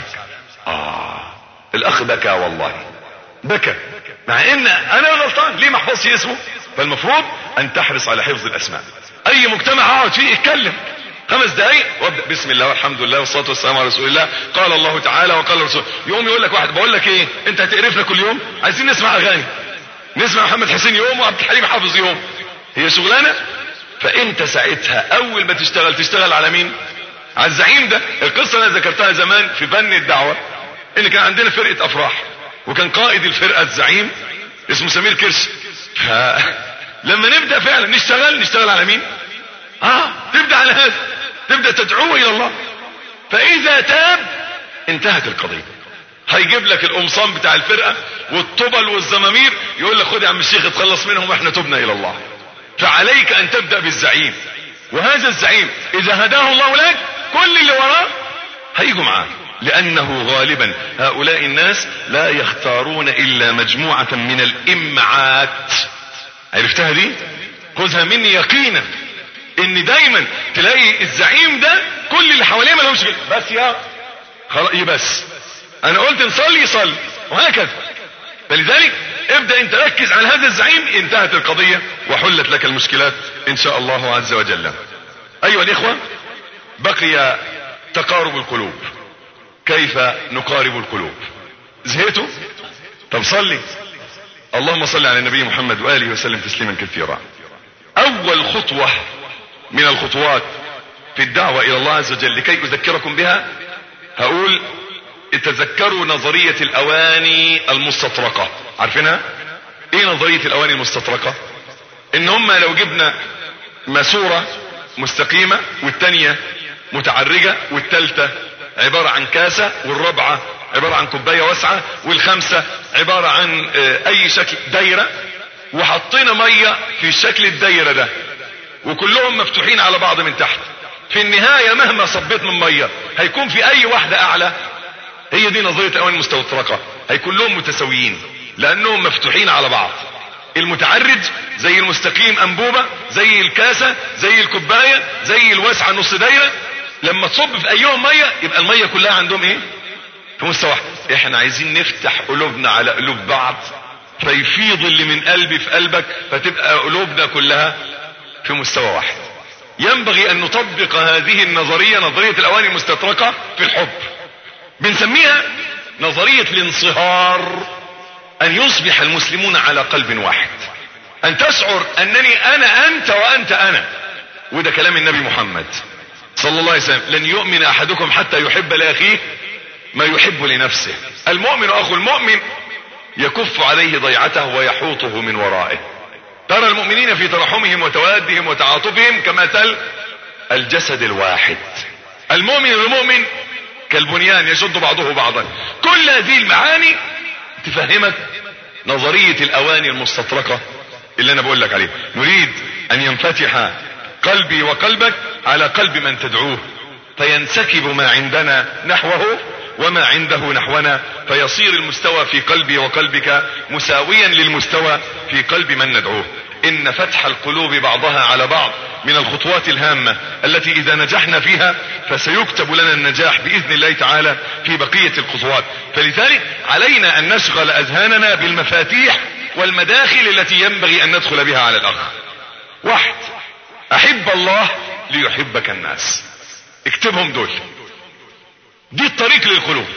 Speaker 2: اه الاخ بكى والله، بكى، مع ان انا غلطان ليه ما احفظش اسمه. فالمفروض ان تحرص على حفظ الاسماء. اي مجتمع اقعد فيه اتكلم خمس دقايق وابدا بسم الله والحمد لله والصلاه والسلام على رسول الله، قال الله تعالى وقال الرسول. يوم يقول لك واحد بقول لك ايه، انت هتقرفنا كل يوم، عايزين نسمع اغاني، نسمع محمد حسين يوم وعبد الحليم حافظ يوم، هي شغلانه. فانت ساعتها اول ما تشتغل تشتغل على مين؟ على الزعيم ده. القصه انا ذكرتها زمان في فن الدعوه، ان كان عندنا فرقه افراح وكان قائد الفرقه الزعيم اسمه سمير كرش. لما نبدا فعلا نشتغل نشتغل على مين؟ اه تبدا على هذا، تبدا تدعوه الى الله. فاذا تاب انتهت القضيه. هيجيب لك القمصان بتاع الفرقه والطبل والزمامير، يقول لك خد يا عم الشيخ اتخلص منهم واحنا تبنا الى الله. فعليك ان تبدا بالزعيم، وهذا الزعيم اذا هداه الله لك كل اللي وراه هيجوا معاه، لانه غالبا هؤلاء الناس لا يختارون الا مجموعه من الامعات. عرفتها دي؟ خذها مني يقينا، ان دايما تلاقي الزعيم ده كل اللي حواليه ما لهمش بس يا خلاص بس انا قلت نصلي يصلي، وهكذا. فلذلك ابدأ انت ركز على هذا الزعيم، انتهت القضية وحلت لك المشكلات ان شاء الله عز وجل. ايها الاخوة، بقي تقارب القلوب. كيف نقارب القلوب؟ زهقتوا؟ طب صلي. اللهم صل على النبي محمد وآله وسلم تسليما كثيرا. اول خطوة من الخطوات في الدعوة الى الله عز وجل لكي اذكركم بها، هقول تذكروا نظرية الاواني المستطرقة. عارفينها؟ ايه نظرية الاواني المستطرقة؟ ان هم لو جبنا ماسورة مستقيمة والتانية متعرجة والتالتة عبارة عن كاسة والرابعة عبارة عن كوباية واسعة والخامسة عبارة عن اي شكل دايرة، وحطينا مية في شكل الدايرة ده وكلهم مفتوحين على بعض من تحت، في النهاية مهما صبيت من مية هيكون في اي واحدة اعلى؟ هي دي نظرية الاواني المستطرقة، هيكون لهم متساويين لانهم مفتوحين على بعض. المتعرج زي المستقيم انبوبة، زي الكاسة، زي الكوباية، زي الواسعة نص دايرة. لما تصب في ايهم مية يبقى المية كلها عندهم ايه؟ في مستوى واحد. احنا عايزين نفتح قلوبنا على قلوب بعض فيفيض اللي من قلبي في قلبك، فتبقى قلوبنا كلها في مستوى واحد. ينبغي ان نطبق هذه النظرية، نظرية الاواني المستطرقة، في الحب. بنسميها نظرية الانصهار، ان يصبح المسلمون على قلب واحد، ان تشعر انني انا انت وانت انا. وده كلام النبي محمد صلى الله عليه وسلم: لن يؤمن احدكم حتى يحب لاخيه ما يحب لنفسه. المؤمن اخو المؤمن يكف عليه ضيعته ويحوطه من ورائه. ترى المؤمنين في ترحمهم وتوادهم وتعاطفهم كمثل الجسد الواحد. المؤمن المؤمن كالبنيان يشد بعضه بعضا. كل هذه المعاني تفهمك نظرية الاواني المستطرقة اللي انا بقول لك عليه. نريد ان ينفتح قلبي وقلبك على قلب من تدعوه، فينسكب ما عندنا نحوه وما عنده نحونا، فيصير المستوى في قلبي وقلبك مساويا للمستوى في قلب من ندعوه. ان فتح القلوب بعضها على بعض من الخطوات الهامة التي اذا نجحنا فيها فسيكتب لنا النجاح باذن الله تعالى في بقية الخطوات. فلذلك علينا ان نشغل اذهاننا بالمفاتيح والمداخل التي ينبغي ان ندخل بها على الاخ. واحد: احب الله ليحبك الناس. اكتبهم دول، دي الطريق للقلوب.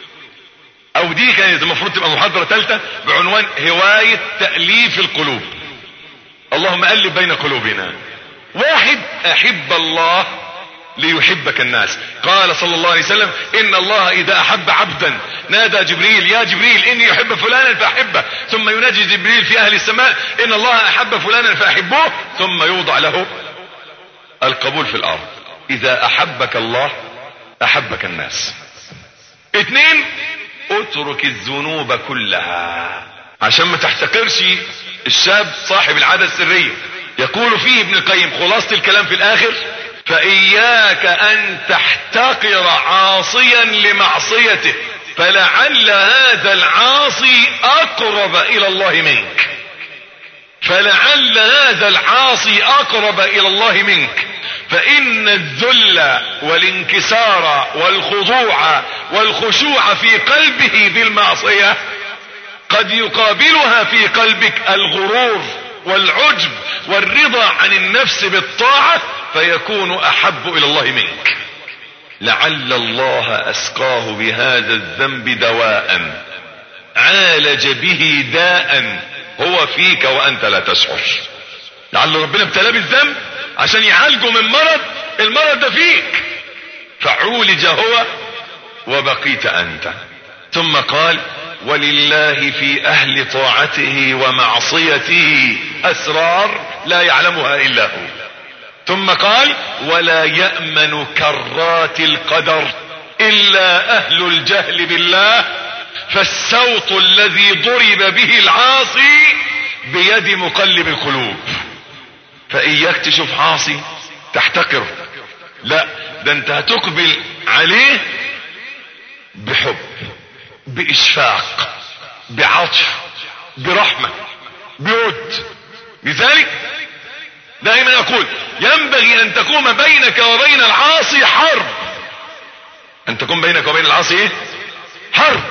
Speaker 2: او دي كانت المفروض تبقى محاضرة ثالثة بعنوان هواية تأليف القلوب. اللهم ألف بين قلوبنا. واحد: احب الله ليحبك الناس. قال صلى الله عليه وسلم: ان الله اذا احب عبدا نادى جبريل: يا جبريل اني احب فلانا فاحبه. ثم يناجي جبريل في اهل السماء: ان الله احب فلانا فاحبوه. ثم يوضع له القبول في الارض. اذا احبك الله احبك الناس. اتنين: اترك الذنوب كلها، عشان ما تحتقرش الشاب صاحب العادة السرية. يقول فيه ابن القيم خلاصة الكلام في الاخر: فاياك ان تحتقر عاصيا لمعصيته، فلعل هذا العاصي اقرب الى الله منك. فلعل هذا العاصي اقرب الى الله منك. فان الذل والانكسار والخضوع والخشوع في قلبه بالمعصية قد يقابلها في قلبك الغرور والعجب والرضا عن النفس بالطاعة، فيكون احب الى الله منك. لعل الله اسقاه بهذا الذنب دواء عالج به داء هو فيك وانت لا تشعر. لعل ربنا ابتلاه بالذنب عشان يعالجه من مرض، المرض ده فيك، فعولج هو وبقيت انت. ثم قال: ولله في اهل طاعته ومعصيته اسرار لا يعلمها الا هو. ثم قال: ولا يأمن كرات القدر الا اهل الجهل بالله، فالسوط الذي ضرب به العاصي بيد مقلب القلوب. فاياك تشوف عاصي تحتقره، لا، ده انت هتقبل عليه بحب، باشفاق، بعطف، برحمة، بود. لذلك دائما اقول: ينبغي ان تقوم بينك وبين العاصي حرب. ان تقوم بينك وبين العاصي ايه؟ حرب.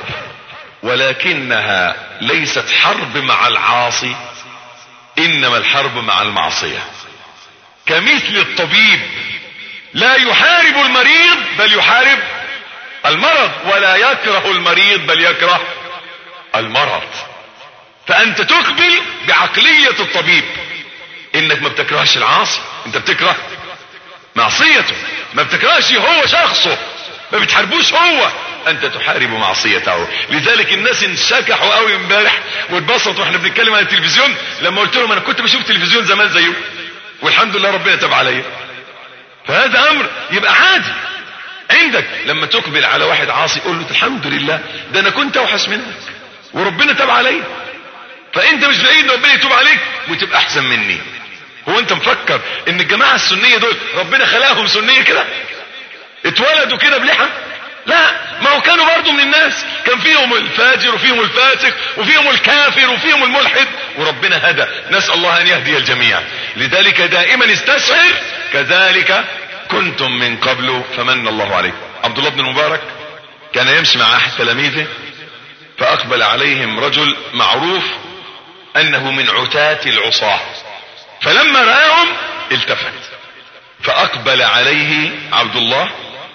Speaker 2: ولكنها ليست حرب مع العاصي، انما الحرب مع المعصية. كمثل الطبيب لا يحارب المريض بل يحارب المرض، ولا يكره المريض بل يكره المرض. فانت تقبل بعقلية الطبيب، انك ما بتكرهش العاصي، انت بتكره معصيته. ما بتكرهش هو شخصه، ما بتحاربوش هو، انت تحارب معصيته. لذلك الناس انشكحوا قوي امبارح واتبسطوا واحنا بنتكلم عن التلفزيون لما قلت لهم انا كنت بشوف تلفزيون زمان زيه والحمد لله ربنا تاب عليا. فهذا امر يبقى عادي عندك. لما تقبل على واحد عاصي قول له: الحمد لله ده انا كنت اوحش منك وربنا تاب عليا. فانت مش بعيد ربنا يتوب عليك وتبقى احسن مني. هو انت مفكر ان الجماعة السنية دول ربنا خلقهم سنية كده؟ اتولدوا كده بلحى؟ لا، ما هو كانوا برضو من الناس، كان فيهم الفاجر وفيهم الفاسق وفيهم الكافر وفيهم الملحد، وربنا هدى. نسأل الله ان يهدي الجميع. لذلك دائما استشعر كذلك كنتم من قبل فمن الله عليكم. عبد الله بن المبارك كان يمشي مع احد تلاميذه، فاقبل عليهم رجل معروف انه من عتاة العصاة، فلما رآهم التفت، فاقبل عليه عبد الله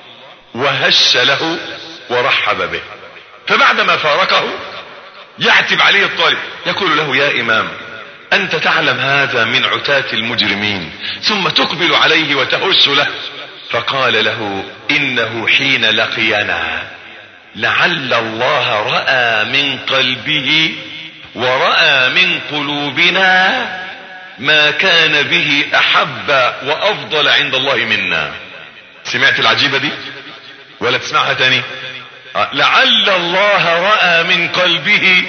Speaker 2: وهش له ورحب به. فبعدما فارقه يعتب عليه الطالب، يقول له: يا امام، انت تعلم هذا من عتاة المجرمين، ثم تقبل عليه وتهش له. فقال له: انه حين لقينا لعل الله رأى من قلبه ورأى من قلوبنا ما كان به احب وافضل عند الله منا. سمعت العجيبة دي ولا تسمعها تاني؟ لعل الله رأى من قلبه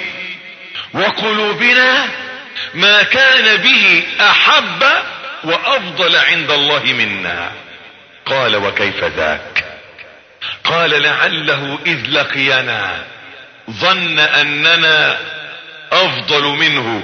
Speaker 2: وقلوبنا ما كان به احب وافضل عند الله منا. قال: وكيف ذاك؟ قال: لعله اذ لقينا ظن اننا افضل منه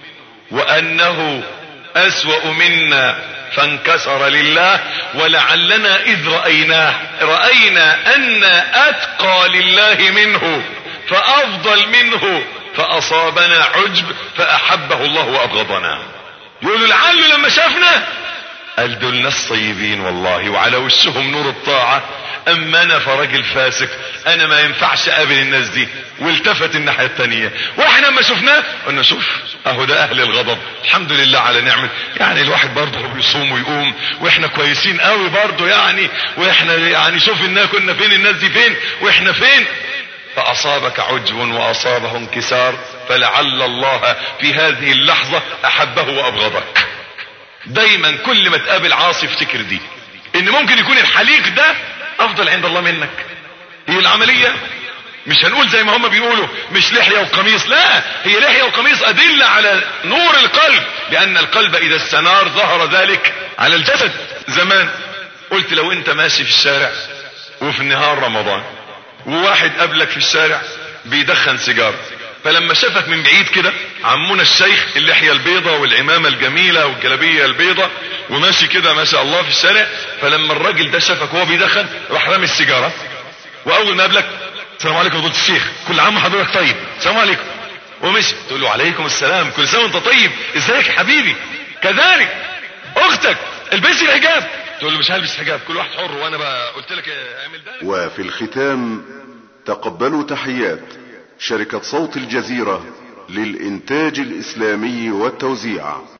Speaker 2: وانه اسوأ منا فانكسر لله، ولعلنا اذ رأيناه رأينا ان اتقى لله منه فافضل منه فاصابنا عجب فاحبه الله وابغضنا. يقولوا لعله لما شافنا قال: دول ناس طيبين والله وعلى وشهم نور الطاعة، اما انا فراجل فاسق، انا ما ينفعش اقابل الناس دي. والتفت الناحية التانية، واحنا لما شفناه قلنا: شوف اهو ده اهل الغضب، الحمد لله على نعمة. يعني الواحد برضه بيصوم ويقوم واحنا كويسين قوي برضه يعني، واحنا يعني شوف الناس كنا فين، الناس دي فين واحنا فين. فاصابك عجب واصابه انكسار، فلعل الله في هذه اللحظة احبه وابغضك. دايما كل ما تقابل عاصي افتكر دي، ان ممكن يكون الحليق ده افضل عند الله منك. هي العملية مش هنقول زي ما هم بيقولوا مش لحية وقميص، لا، هي لحية وقميص ادلة على نور القلب، لان القلب اذا استنار ظهر ذلك على الجسد. زمان قلت لو انت ماشي في الشارع وفي النهار رمضان وواحد قبلك في الشارع بيدخن سيجار، فلما شافك من بعيد كده عمونا الشيخ اللحية البيضة والعمامة الجميلة والجلابية البيضة وماشي كده ما شاء الله في الشارع، فلما الراجل ده شافك وهو بيدخن راح رامي السيجارة، واول ما قابلك: السلام عليكم فضيلة الشيخ، كل عام وحضرتك طيب، السلام عليكم، ومشي. تقول له: عليكم السلام، كل سنة وانت طيب، ازيك يا حبيبي. كذلك اختك البسي الحجاب، تقول له: مش هلبس حجاب، كل واحد حر، وانا بقى قلت لك اعمل ده.
Speaker 5: وفي الختام تقبلوا تحيات شركة صوت الجزيرة للإنتاج الإسلامي والتوزيع.